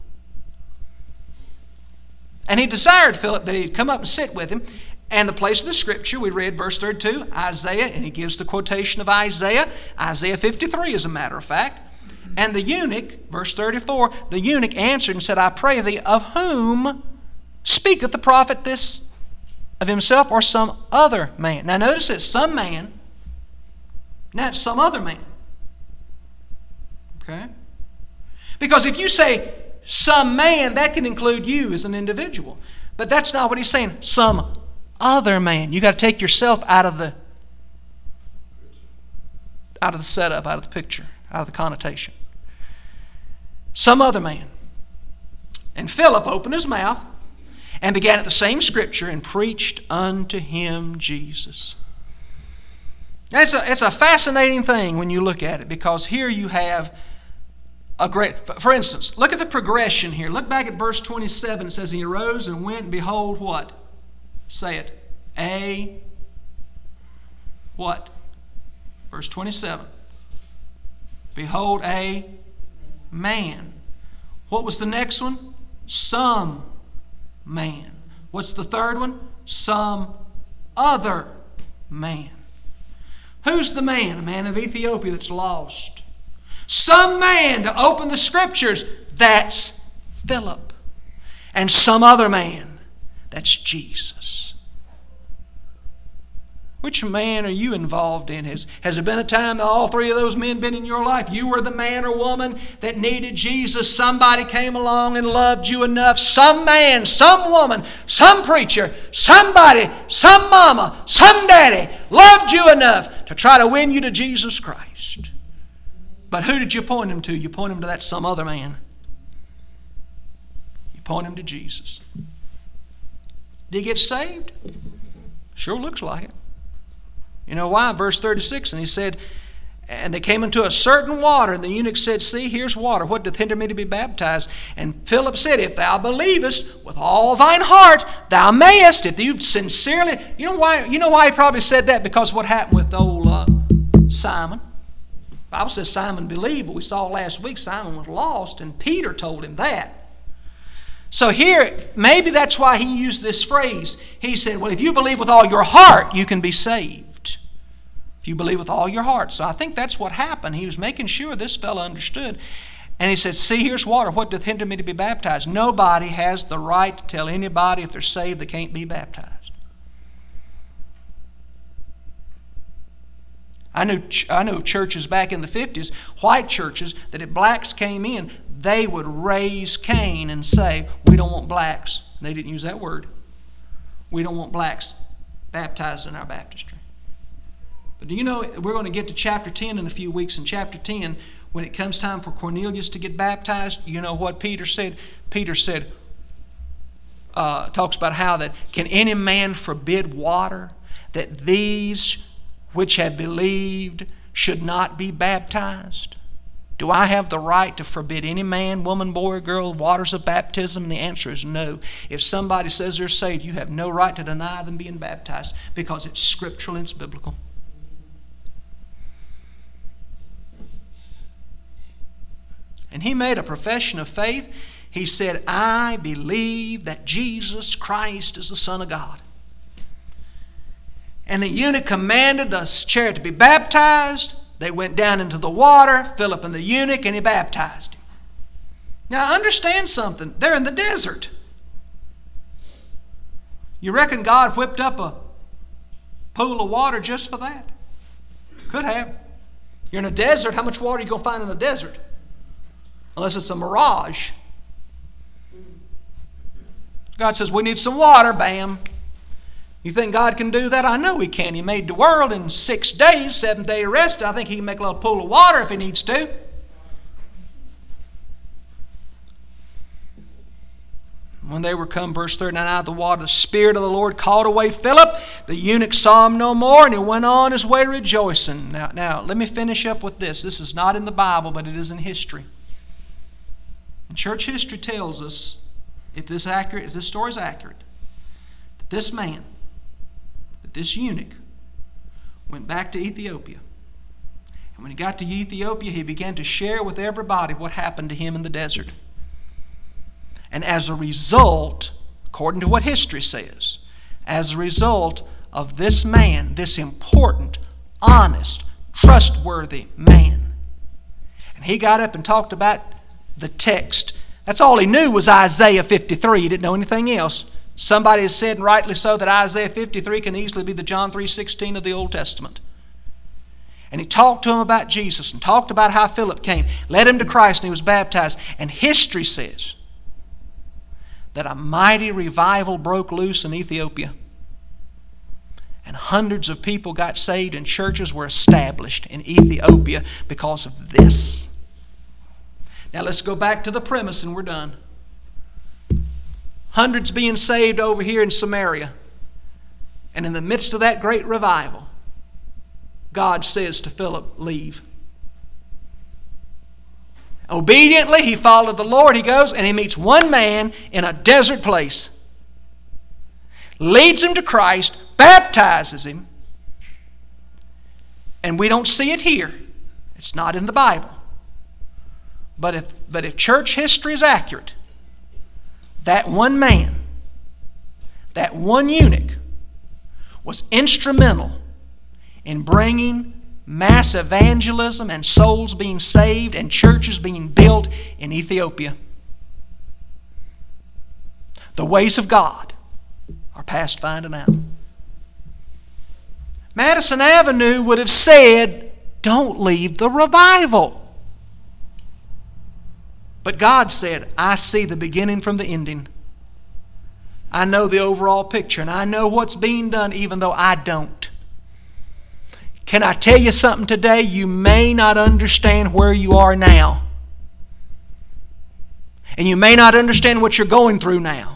And he desired Philip that he'd come up and sit with him. And the place of the scripture, we read verse thirty-two, Isaiah, and he gives the quotation of Isaiah, Isaiah fifty-three as a matter of fact. And the eunuch, verse thirty-four, the eunuch answered and said, I pray thee, of whom speaketh the prophet this? Of himself or some other man? Now notice it's some man, now it's some other man. Okay? Because if you say some man, that can include you as an individual. But that's not what he's saying. Some other man. You got to take yourself out of the out of the setup, out of the picture, out of the connotation. Some other man. And Philip opened his mouth and began at the same scripture and preached unto him Jesus. Now, it's a, it's a fascinating thing when you look at it, because here you have a great, for instance, look at the progression here. Look back at verse twenty-seven. It says, he arose and went, and behold, what? Say it. A what? Verse twenty-seven. Behold, a man. What was the next one? Some man. What's the third one? Some other man. Who's the man? A man of Ethiopia that's lost. Some man to open the scriptures. That's Philip. And some other man. That's Jesus. Which man are you involved in? Has, has there been a time that all three of those men been in your life? You were the man or woman that needed Jesus. Somebody came along and loved you enough. Some man, some woman, some preacher, somebody, some mama, some daddy loved you enough to try to win you to Jesus Christ. But who did you point him to? You point him to that some other man. You point him to Jesus. Did he get saved? Sure looks like it. You know why? Verse thirty-six, and he said, And they came into a certain water, and the eunuch said, See, here's water. What doth hinder me to be baptized? And Philip said, If thou believest with all thine heart, thou mayest. If you sincerely, you know why? You know why he probably said that? Because what happened with old uh, Simon? The Bible says Simon believed, but we saw last week Simon was lost, and Peter told him that. So here, maybe that's why he used this phrase. He said, well, if you believe with all your heart, you can be saved. If you believe with all your heart. So I think that's what happened. He was making sure this fellow understood. And he said, see, here's water. What doth hinder me to be baptized? Nobody has the right to tell anybody if they're saved they can't be baptized. I knew, I knew churches back in the fifties, white churches, that if blacks came in, they would raise Cain and say, we don't want blacks. They didn't use that word. We don't want blacks baptized in our baptistry. But do you know, we're going to get to chapter ten in a few weeks. In chapter ten, when it comes time for Cornelius to get baptized, you know what Peter said? Peter said, uh, talks about how that, can any man forbid water, that these which have believed should not be baptized? Do I have the right to forbid any man, woman, boy, or girl waters of baptism? And the answer is no. If somebody says they're saved, you have no right to deny them being baptized, because it's scriptural and it's biblical. And he made a profession of faith. He said, I believe that Jesus Christ is the Son of God. And the eunuch commanded the chariot to be baptized. They went down into the water, Philip and the eunuch, and he baptized him. Now understand something. They're in the desert. You reckon God whipped up a pool of water just for that? Could have. You're in a desert. How much water are you going to find in the desert? Unless it's a mirage. God says, we need some water. Bam. You think God can do that? I know He can. He made the world in six days, seventh day rested. I think He can make a little pool of water if He needs to. When they were come, verse thirty-nine, out of the water, the Spirit of the Lord called away Philip. The eunuch saw him no more, and he went on his way rejoicing. Now, now, let me finish up with this. This is not in the Bible, but it is in history. And church history tells us, if this accurate, if this story is accurate, that this man, that this eunuch, went back to Ethiopia. And when he got to Ethiopia, he began to share with everybody what happened to him in the desert. And as a result, according to what history says, as a result of this man, this important, honest, trustworthy man, and he got up and talked about the text. That's all he knew was Isaiah fifty-three. He didn't know anything else. Somebody has said, and rightly so, that Isaiah fifty-three can easily be the John three sixteen of the Old Testament. And he talked to him about Jesus and talked about how Philip came, led him to Christ, and he was baptized. And history says that a mighty revival broke loose in Ethiopia. And hundreds of people got saved and churches were established in Ethiopia because of this. Now let's go back to the premise and we're done. Hundreds being saved over here in Samaria. And in the midst of that great revival, God says to Philip, leave. Obediently, he followed the Lord. He goes and he meets one man in a desert place. Leads him to Christ, baptizes him. And we don't see it here. It's not in the Bible. But if, but if church history is accurate, that one man, that one eunuch, was instrumental in bringing mass evangelism and souls being saved and churches being built in Ethiopia. The ways of God are past finding out. Madison Avenue would have said, don't leave the revival. But God said, I see the beginning from the ending. I know the overall picture, and I know what's being done even though I don't. Can I tell you something today? You may not understand where you are now. And you may not understand what you're going through now.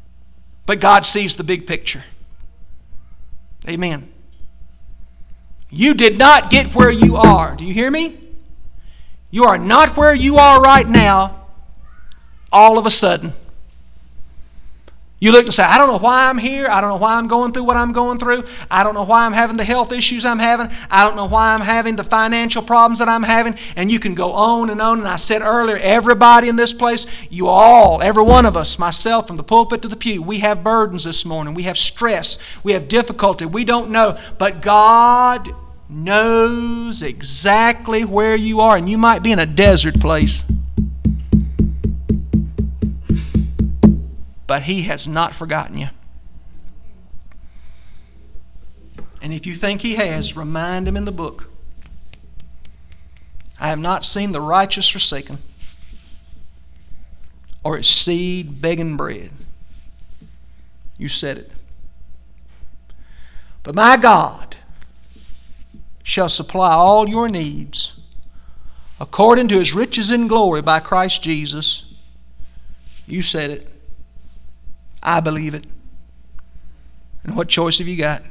But God sees the big picture. Amen. You did not get where you are. Do you hear me? You are not where you are right now all of a sudden. You look and say, I don't know why I'm here. I don't know why I'm going through what I'm going through. I don't know why I'm having the health issues I'm having. I don't know why I'm having the financial problems that I'm having. And you can go on and on. And I said earlier, everybody in this place, you all, every one of us, myself from the pulpit to the pew, we have burdens this morning. We have stress. We have difficulty. We don't know. But God knows exactly where you are. And you might be in a desert place. But He has not forgotten you. And if you think He has, remind Him in the book. I have not seen the righteous forsaken, or his seed begging bread. You said it. But my God shall supply all your needs according to His riches in glory by Christ Jesus. You said it. I believe it. And what choice have you got?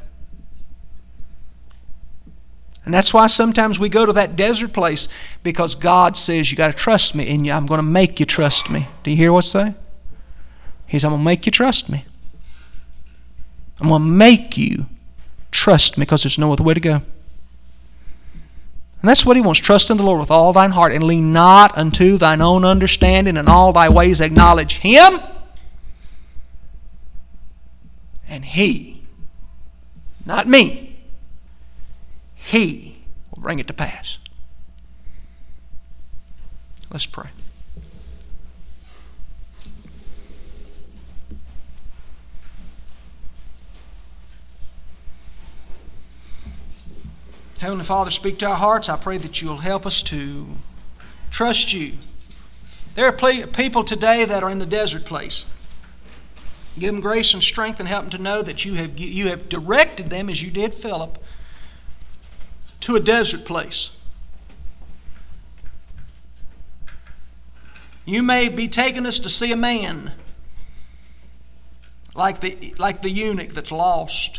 And that's why sometimes we go to that desert place, because God says, you got to trust me, and I'm going to make you trust me. Do you hear what I say? He says, I'm going to make you trust me. I'm going to make you trust me, because there's no other way to go. And that's what He wants. Trust in the Lord with all thine heart, and lean not unto thine own understanding. In all thy ways acknowledge Him, and He, not me, He will bring it to pass. Let's pray. Heavenly Father, speak to our hearts. I pray that You'll help us to trust You. There are people today that are in the desert place. Give them grace and strength, and help them to know that you have, you have directed them, as You did Philip, to a desert place. You may be taking us to see a man like the, like the eunuch that's lost.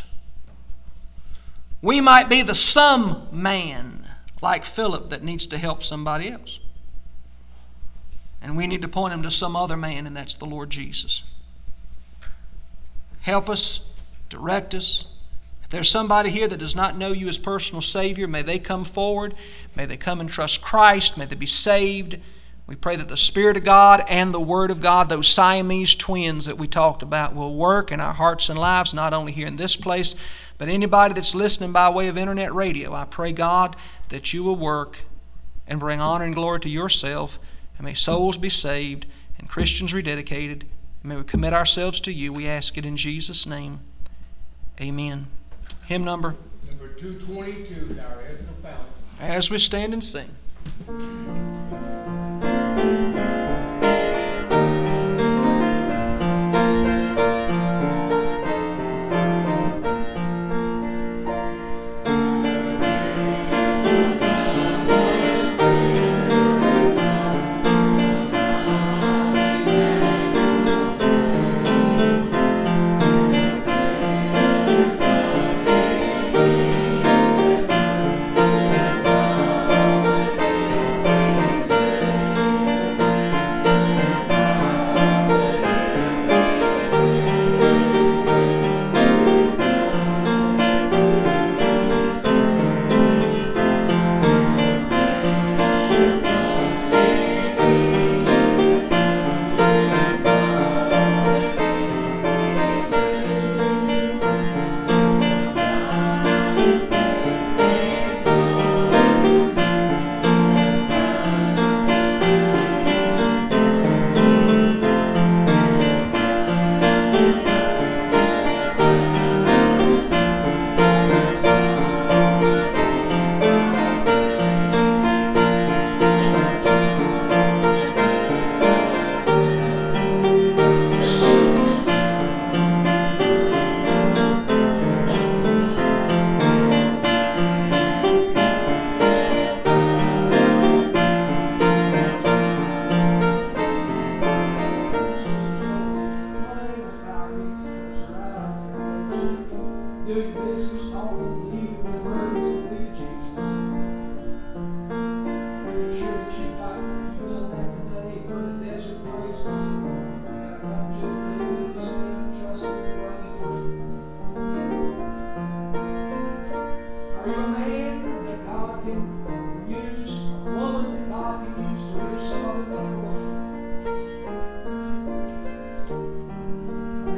We might be the some man like Philip that needs to help somebody else. And we need to point him to some other man, and that's the Lord Jesus. Help us, direct us. If there's somebody here that does not know You as personal Savior, may they come forward. May they come and trust Christ. May they be saved. We pray that the Spirit of God and the Word of God, those Siamese twins that we talked about, will work in our hearts and lives, not only here in this place, but anybody that's listening by way of internet radio. I pray, God, that You will work and bring honor and glory to Yourself, and may souls be saved and Christians rededicated. May we commit ourselves to You. We ask it in Jesus' name. Amen. Hymn number? Number two twenty-two, our Edson Fountain. As we stand and sing.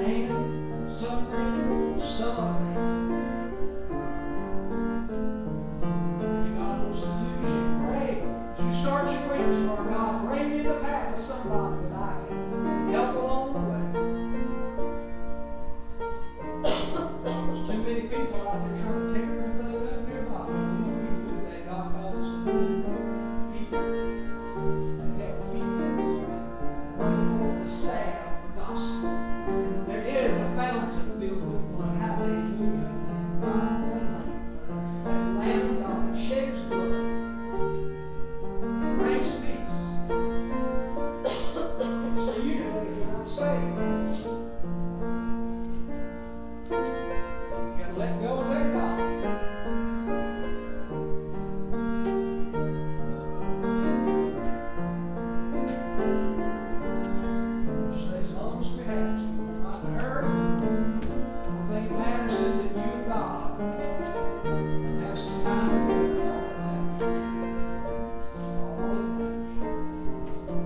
man, some man, some other man. If God wants to use you, pray. As you start your week tomorrow, God, bring me in the path of somebody that I can help along the way. There's too many people out there trying to tear everything up nearby. We need to do that. God calls us to be people that help people bring forth the salve of the gospel. There is a fountain filled with blood. Hallelujah. God, that Lamb of God that shed His blood brings peace. It's for you today if you're not saved. You gotta let go and let God. Stay as long as we have to. We're not in a hurry. The only thing that matters is that you and God have some time together. That's all that matters. All that matters.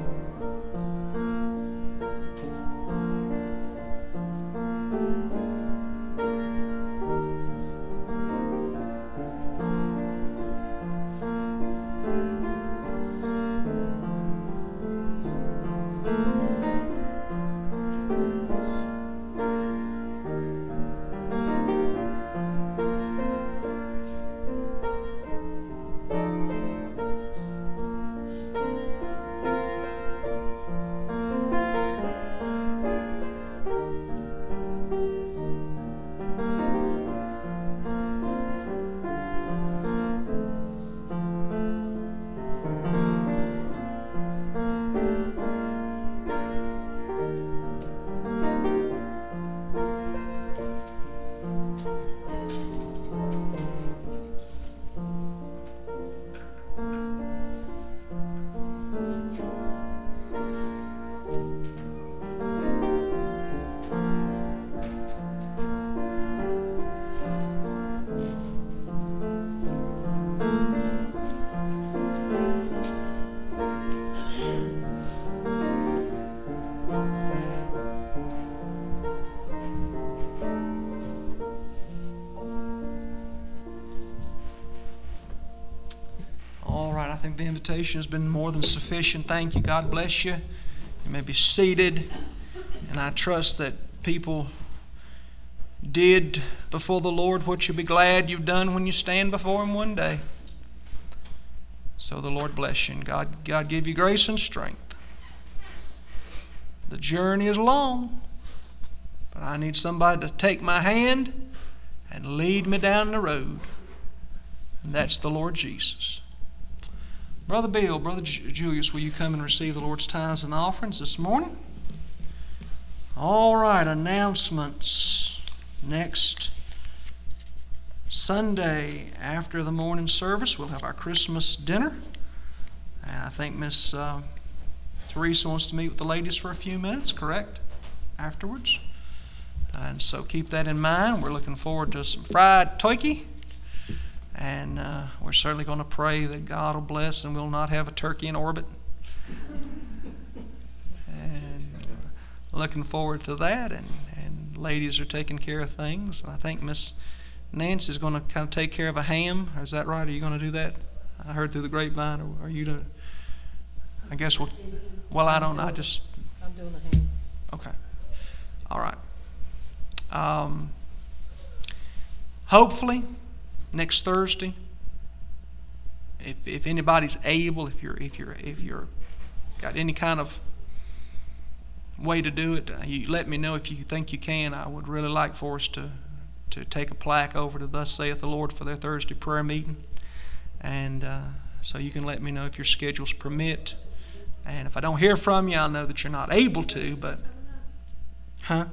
All right, I think the invitation has been more than sufficient. Thank you. God bless you. You may be seated. And I trust that people did before the Lord what you'll be glad you've done when you stand before Him one day. So the Lord bless you, and God, God give you grace and strength. The journey is long, but I need somebody to take my hand and lead me down the road. And that's the Lord Jesus. Brother Bill, Brother Julius, will you come and receive the Lord's tithes and offerings this morning? All right, announcements. Next Sunday after the morning service, we'll have our Christmas dinner. And I think Miss uh, Teresa wants to meet with the ladies for a few minutes, correct? Afterwards. And so keep that in mind. We're looking forward to some fried turkey. And uh, we're certainly going to pray that God will bless and we'll not have a turkey in orbit. And uh, looking forward to that. And, and ladies are taking care of things. I think Miss Nancy's going to kind of take care of a ham. Is that right? Are you going to do that? I heard through the grapevine. Or are you to? I guess we'll. Well, I don't know. I just. I'm doing the ham. Okay. All right. Um, hopefully. Next Thursday, if if anybody's able, if you're if you're if you're got any kind of way to do it, uh, you let me know if you think you can. I would really like for us to to take a plaque over to Thus Saith the Lord for their Thursday prayer meeting, and uh, so you can let me know if your schedules permit. And if I don't hear from you, I'll know that you're not able to. But, huh?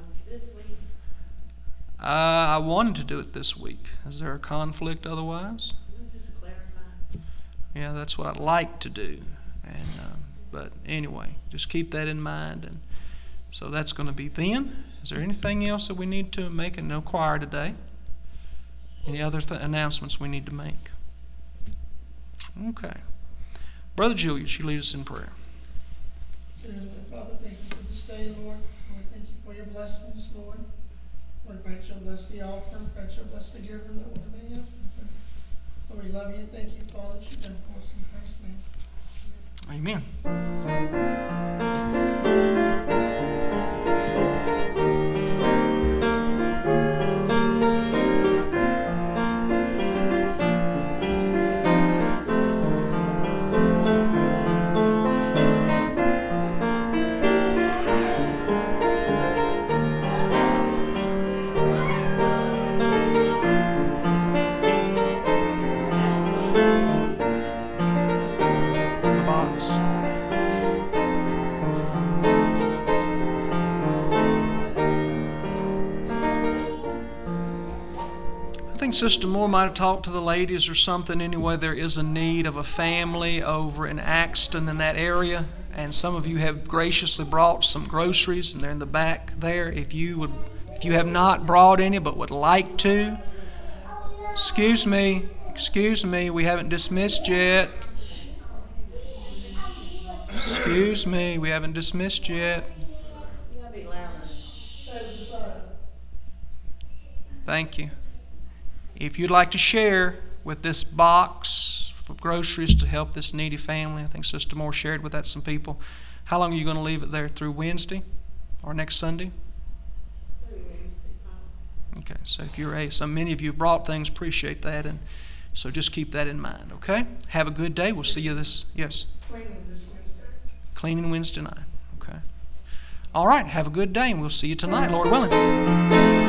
Uh, I wanted to do it this week. Is there a conflict otherwise? Just clarify. Yeah, that's what I'd like to do. And um, but anyway, just keep that in mind. And so that's going to be then. Is there anything else that we need to make? And no choir today. Any other th- announcements we need to make? Okay. Brother Julius, you lead us in prayer. Father, thank you for this day, Lord. Lord, thank you for your blessing. blessings, Lord. Lord, pray that you'll bless the offer, pray that you'll bless the giver that would have been. Lord, we love you and thank you for all that you've done for us in Christ's name. Amen. The box. I think Sister Moore might have talked to the ladies or something. Anyway, there is a need of a family over in Axton in that area, and some of you have graciously brought some groceries, and they're in the back there. If you would, if you have not brought any but would like to, excuse me, excuse me, we haven't dismissed yet. Excuse me, we haven't dismissed yet. You gotta be louder. Thank you. If you'd like to share with this box of groceries to help this needy family, I think Sister Moore shared with that some people. How long are you going to leave it there? Through Wednesday or next Sunday? Okay, so if you're a, so many of you have brought things, appreciate that, and so just keep that in mind, okay? Have a good day. We'll see you this, yes? Cleaning this Wednesday. Cleaning Wednesday night, okay? All right, have a good day, and we'll see you tonight, Lord willing.